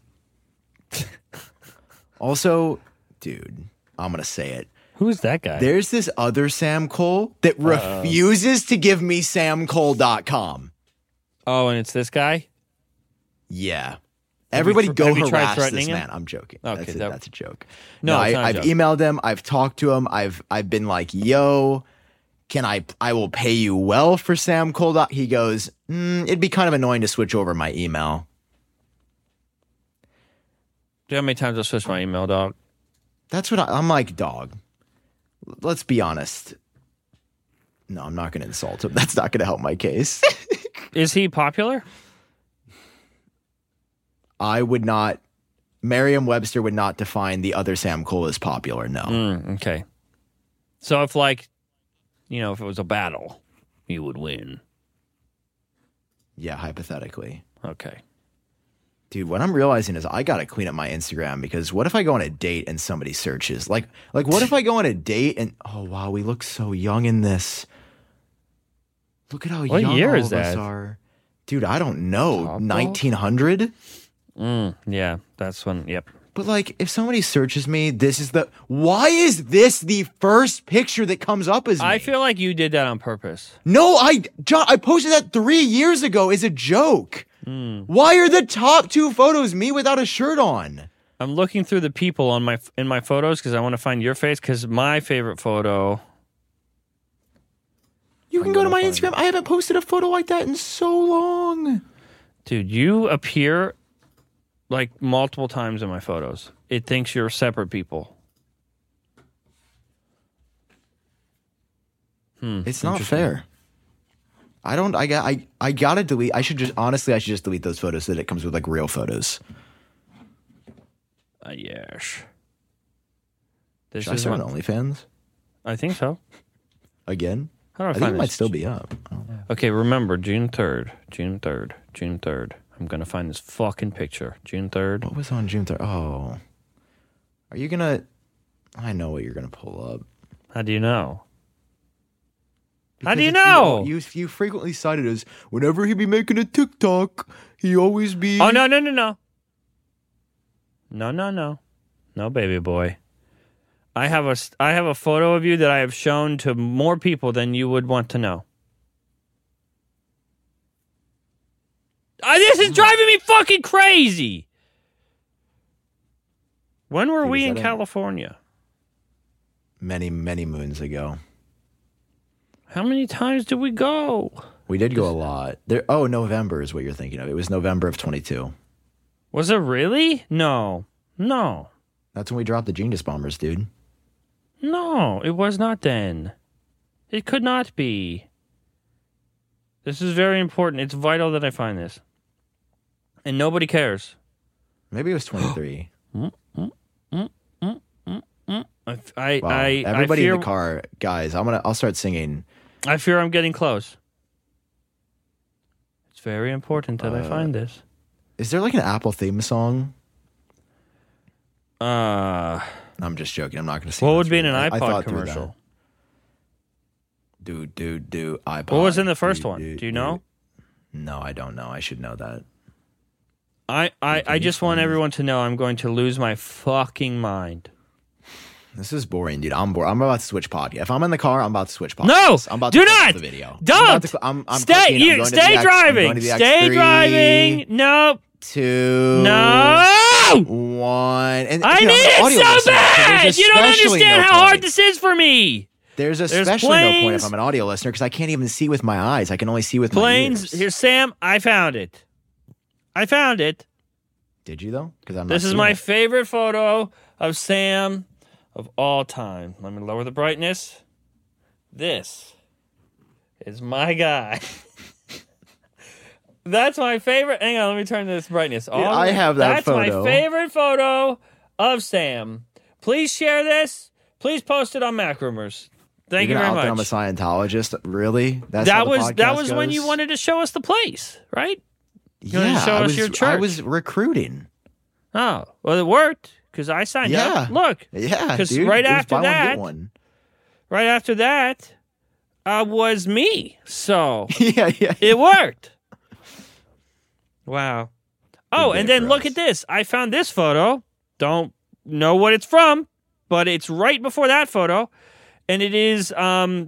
Speaker 1: Also, dude, I'm going to say it.
Speaker 2: Who's that guy?
Speaker 1: There's this other Sam Cole that refuses to give me samcole.com.
Speaker 2: Oh, and it's this guy?
Speaker 1: Yeah. Everybody go harass this man. I'm joking. Okay, that's a joke. No, I've emailed him. I've talked to him. I've been like, yo, I will pay you well for Sam Cole. He goes, it'd be kind of annoying to switch over my email.
Speaker 2: Do you know how many times I've switched my email, dog?
Speaker 1: That's what I'm like, dog. Let's be honest. No, I'm not going to insult him. That's not going to help my case.
Speaker 2: Is he popular?
Speaker 1: I would not. Merriam-Webster would not define the other Sam Cole as popular. No.
Speaker 2: Okay. So if if it was a battle, you would win.
Speaker 1: Yeah, hypothetically.
Speaker 2: Okay.
Speaker 1: Dude, what I'm realizing is I got to clean up my Instagram, because what if I go on a date and somebody searches? Like what if I go on a date and, oh, wow, we look so young in this. Look at how young all of us are. Dude, I don't know. 1900?
Speaker 2: Yeah, that's when, yep.
Speaker 1: But if somebody searches me, why is this the first picture that comes up as me?
Speaker 2: I feel like you did that on purpose.
Speaker 1: No, John, I posted that 3 years ago as a joke. Why are the top 2 photos me without a shirt on?
Speaker 2: I'm looking through the people in my photos because I want to find your face, because my favorite photo...
Speaker 1: You can go to my Instagram. I haven't posted a photo like that in so long.
Speaker 2: Dude, you appear multiple times in my photos. It thinks you're separate people.
Speaker 1: It's not fair. I gotta delete. I should just delete those photos so that it comes with real photos.
Speaker 2: Yes.
Speaker 1: Should I start on OnlyFans?
Speaker 2: I think so.
Speaker 1: Again?
Speaker 2: I
Speaker 1: think it might still be up.
Speaker 2: Okay, remember, June 3rd. I'm going to find this fucking picture. June 3rd.
Speaker 1: What was on June 3rd? Oh. Are you going to... I know what you're going to pull up.
Speaker 2: How do you know?
Speaker 1: Because you frequently cited as, whenever he be making a TikTok, he always be...
Speaker 2: Oh, no. No, baby boy. I have a photo of you that I have shown to more people than you would want to know. This is driving me fucking crazy. When were we in California?
Speaker 1: Many, many moons ago.
Speaker 2: How many times did we go?
Speaker 1: We did go a lot. November is what you're thinking of. It was November of 22.
Speaker 2: Was it really? No.
Speaker 1: That's when we dropped the Genius Bombers, dude.
Speaker 2: No, it was not then. It could not be. This is very important. It's vital that I find this. And nobody cares.
Speaker 1: Maybe it was 23.
Speaker 2: Everybody
Speaker 1: in the car, guys, I'll start singing.
Speaker 2: I fear I'm getting close. It's very important that I find this.
Speaker 1: Is there like an Apple theme song? I'm just joking. I'm not going to sing.
Speaker 2: What would be in an iPod commercial?
Speaker 1: Do iPod.
Speaker 2: What was in the first one? Do you know?
Speaker 1: No, I don't know. I should know that.
Speaker 2: I just want everyone to know I'm going to lose my fucking mind.
Speaker 1: This is boring, dude. I'm bored. I'm about to switch podcast. If I'm in the car, I'm about to switch podcast.
Speaker 2: No!
Speaker 1: I'm about
Speaker 2: do
Speaker 1: to
Speaker 2: not!
Speaker 1: The video.
Speaker 2: Don't! Stay driving! Stay driving! Nope.
Speaker 1: 2.
Speaker 2: No!
Speaker 1: 1. And,
Speaker 2: I need it so bad! You don't understand how hard this is for me!
Speaker 1: There's especially no point if I'm an audio listener because I can't even see with my eyes. I can only see with my ears.
Speaker 2: Here's Sam. I found it.
Speaker 1: Did you, though? Because
Speaker 2: This is my favorite photo of Sam of all time. Let me lower the brightness. This is my guy. That's my favorite. Hang on, let me turn this brightness on.
Speaker 1: I have that photo.
Speaker 2: That's my favorite photo of Sam. Please share this. Please post it on Mac Rumors. Thank you very much.
Speaker 1: I'm a Scientologist. Really?
Speaker 2: That was when you wanted to show us the place, right?
Speaker 1: I was recruiting.
Speaker 2: Oh, well, it worked because I signed up. Look, because right after that was me. So it worked. Wow. Oh, and then look at this. I found this photo. Don't know what it's from, but it's right before that photo, and it is Mark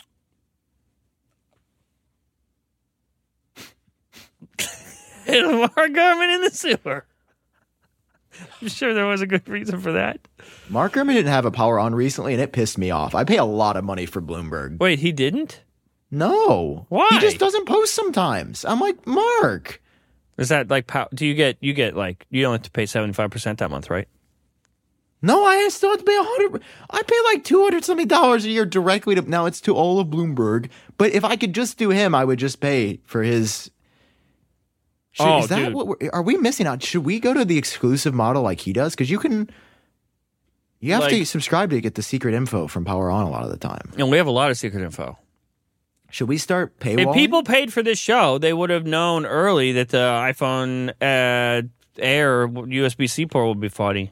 Speaker 2: Gurman in the sewer. I'm sure there was a good reason for that.
Speaker 1: Mark Gurman didn't have a power on recently, and it pissed me off. I pay a lot of money for Bloomberg.
Speaker 2: Wait, he didn't?
Speaker 1: No.
Speaker 2: Why?
Speaker 1: He just doesn't post sometimes. I'm like, Mark.
Speaker 2: Is that like, do you get like, you don't have to pay 75% that month, right?
Speaker 1: No, I still have to pay $100. I pay like $200 something a year directly to, now it's to all of Bloomberg. But if I could just do him, I would just pay for his. Is that what are we missing out? Should we go to the exclusive model like he does? Because you have to subscribe to get the secret info from Power On a lot of the time.
Speaker 2: And we have a lot of secret info.
Speaker 1: Should we start paywalling?
Speaker 2: If people paid for this show, they would have known early that the iPhone Air USB-C port would be funny.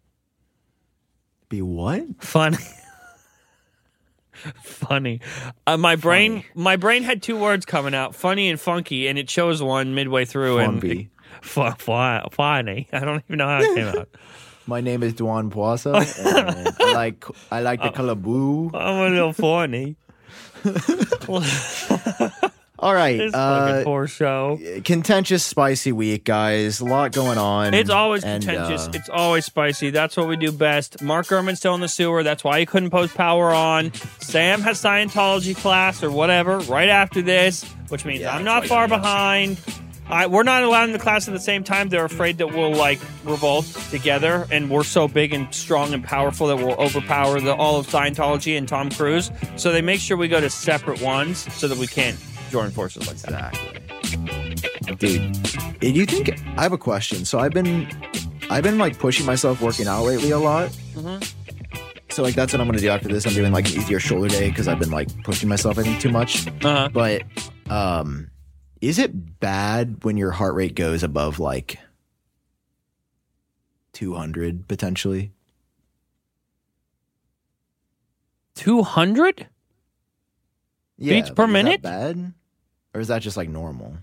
Speaker 1: Be what?
Speaker 2: Funny. Funny. My brain had two words coming out, funny and funky, and it chose one midway through.
Speaker 1: Funny.
Speaker 2: Funny. I don't even know how it came out.
Speaker 1: My name is Duan Poisa, and I like the color blue.
Speaker 2: I'm a little funny.
Speaker 1: All right.
Speaker 2: This fucking poor show.
Speaker 1: Contentious, spicy week, guys. A lot going on.
Speaker 2: It's always contentious. It's always spicy. That's what we do best. Mark Gurman's still in the sewer. That's why he couldn't post Power On. Sam has Scientology class or whatever right after this, which means I'm not far behind. We're not allowed in the class at the same time. They're afraid that we'll revolt together, and we're so big and strong and powerful that we'll overpower all of Scientology and Tom Cruise. So they make sure we go to separate ones so that we can't join forces like that.
Speaker 1: Exactly. Dude, do you think I have a question? So I've been pushing myself working out lately a lot. Mm-hmm. So that's what I'm going to do after this. I'm doing an easier shoulder day because I've been pushing myself, I think, too much.
Speaker 2: Uh-huh.
Speaker 1: But is it bad when your heart rate goes above 200 potentially?
Speaker 2: 200?
Speaker 1: Yeah,
Speaker 2: beats per minute?
Speaker 1: Is that bad? Or is that just normal?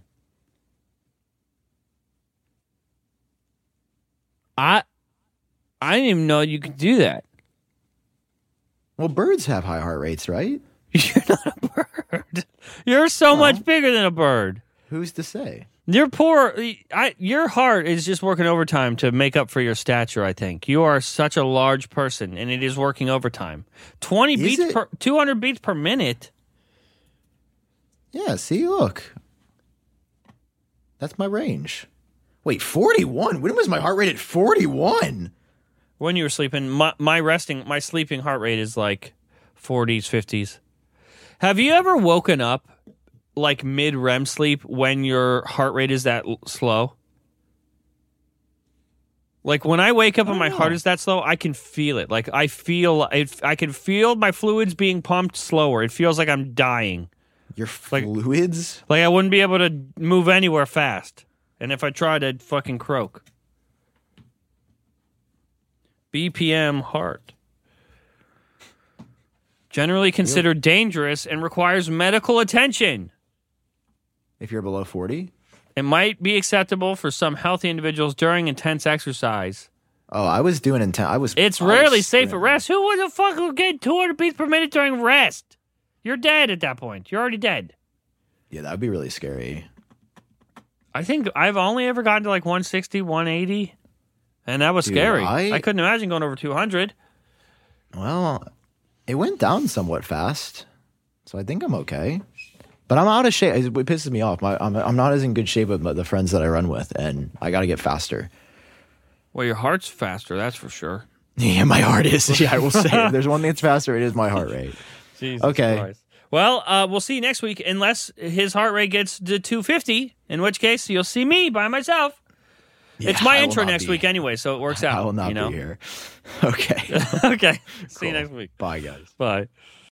Speaker 2: I didn't even know you could do that.
Speaker 1: Well, birds have high heart rates, right?
Speaker 2: You're not a bird. You're so much bigger than a bird.
Speaker 1: Who's to say?
Speaker 2: You're poor. Your heart is just working overtime to make up for your stature, I think. You are such a large person, and it is working overtime. 200 beats per minute?
Speaker 1: Yeah, see, look. That's my range. Wait, 41? When was my heart rate at 41?
Speaker 2: When you were sleeping, my sleeping heart rate is like 40s, 50s. Have you ever woken up like mid REM sleep when your heart rate is that slow? Like when I wake up and my heart is that slow, I can feel it. Like I can feel my fluids being pumped slower. It feels like I'm dying.
Speaker 1: Your fluids?
Speaker 2: Like I wouldn't be able to move anywhere fast. And if I tried, I'd fucking croak. BPM heart. Generally considered dangerous and requires medical attention.
Speaker 1: If you're below 40?
Speaker 2: It might be acceptable for some healthy individuals during intense exercise.
Speaker 1: Oh, I was doing intense.
Speaker 2: It's rarely safe at rest. Who the fuck would get 200 beats per minute during rest? You're dead at that point. You're already dead.
Speaker 1: Yeah, that would be really scary.
Speaker 2: I think I've only ever gotten to like 160, 180, and that was scary. I couldn't imagine going over 200.
Speaker 1: Well, it went down somewhat fast, so I think I'm okay. But I'm out of shape. It pisses me off. I'm not as in good shape with the friends that I run with, and I got to get faster.
Speaker 2: Well, your heart's faster, that's for sure.
Speaker 1: Yeah, my heart is. Yeah, I will say if there's one thing that's faster, it is my heart rate.
Speaker 2: Jesus
Speaker 1: okay.
Speaker 2: Christ. Well, we'll see you next week, unless his heart rate gets to 250, in which case you'll see me by myself. Yeah, it's my intro next week anyway, so it works out.
Speaker 1: I will not be here. Okay.
Speaker 2: Okay.
Speaker 1: Cool.
Speaker 2: See you next week.
Speaker 1: Bye, guys.
Speaker 2: Bye.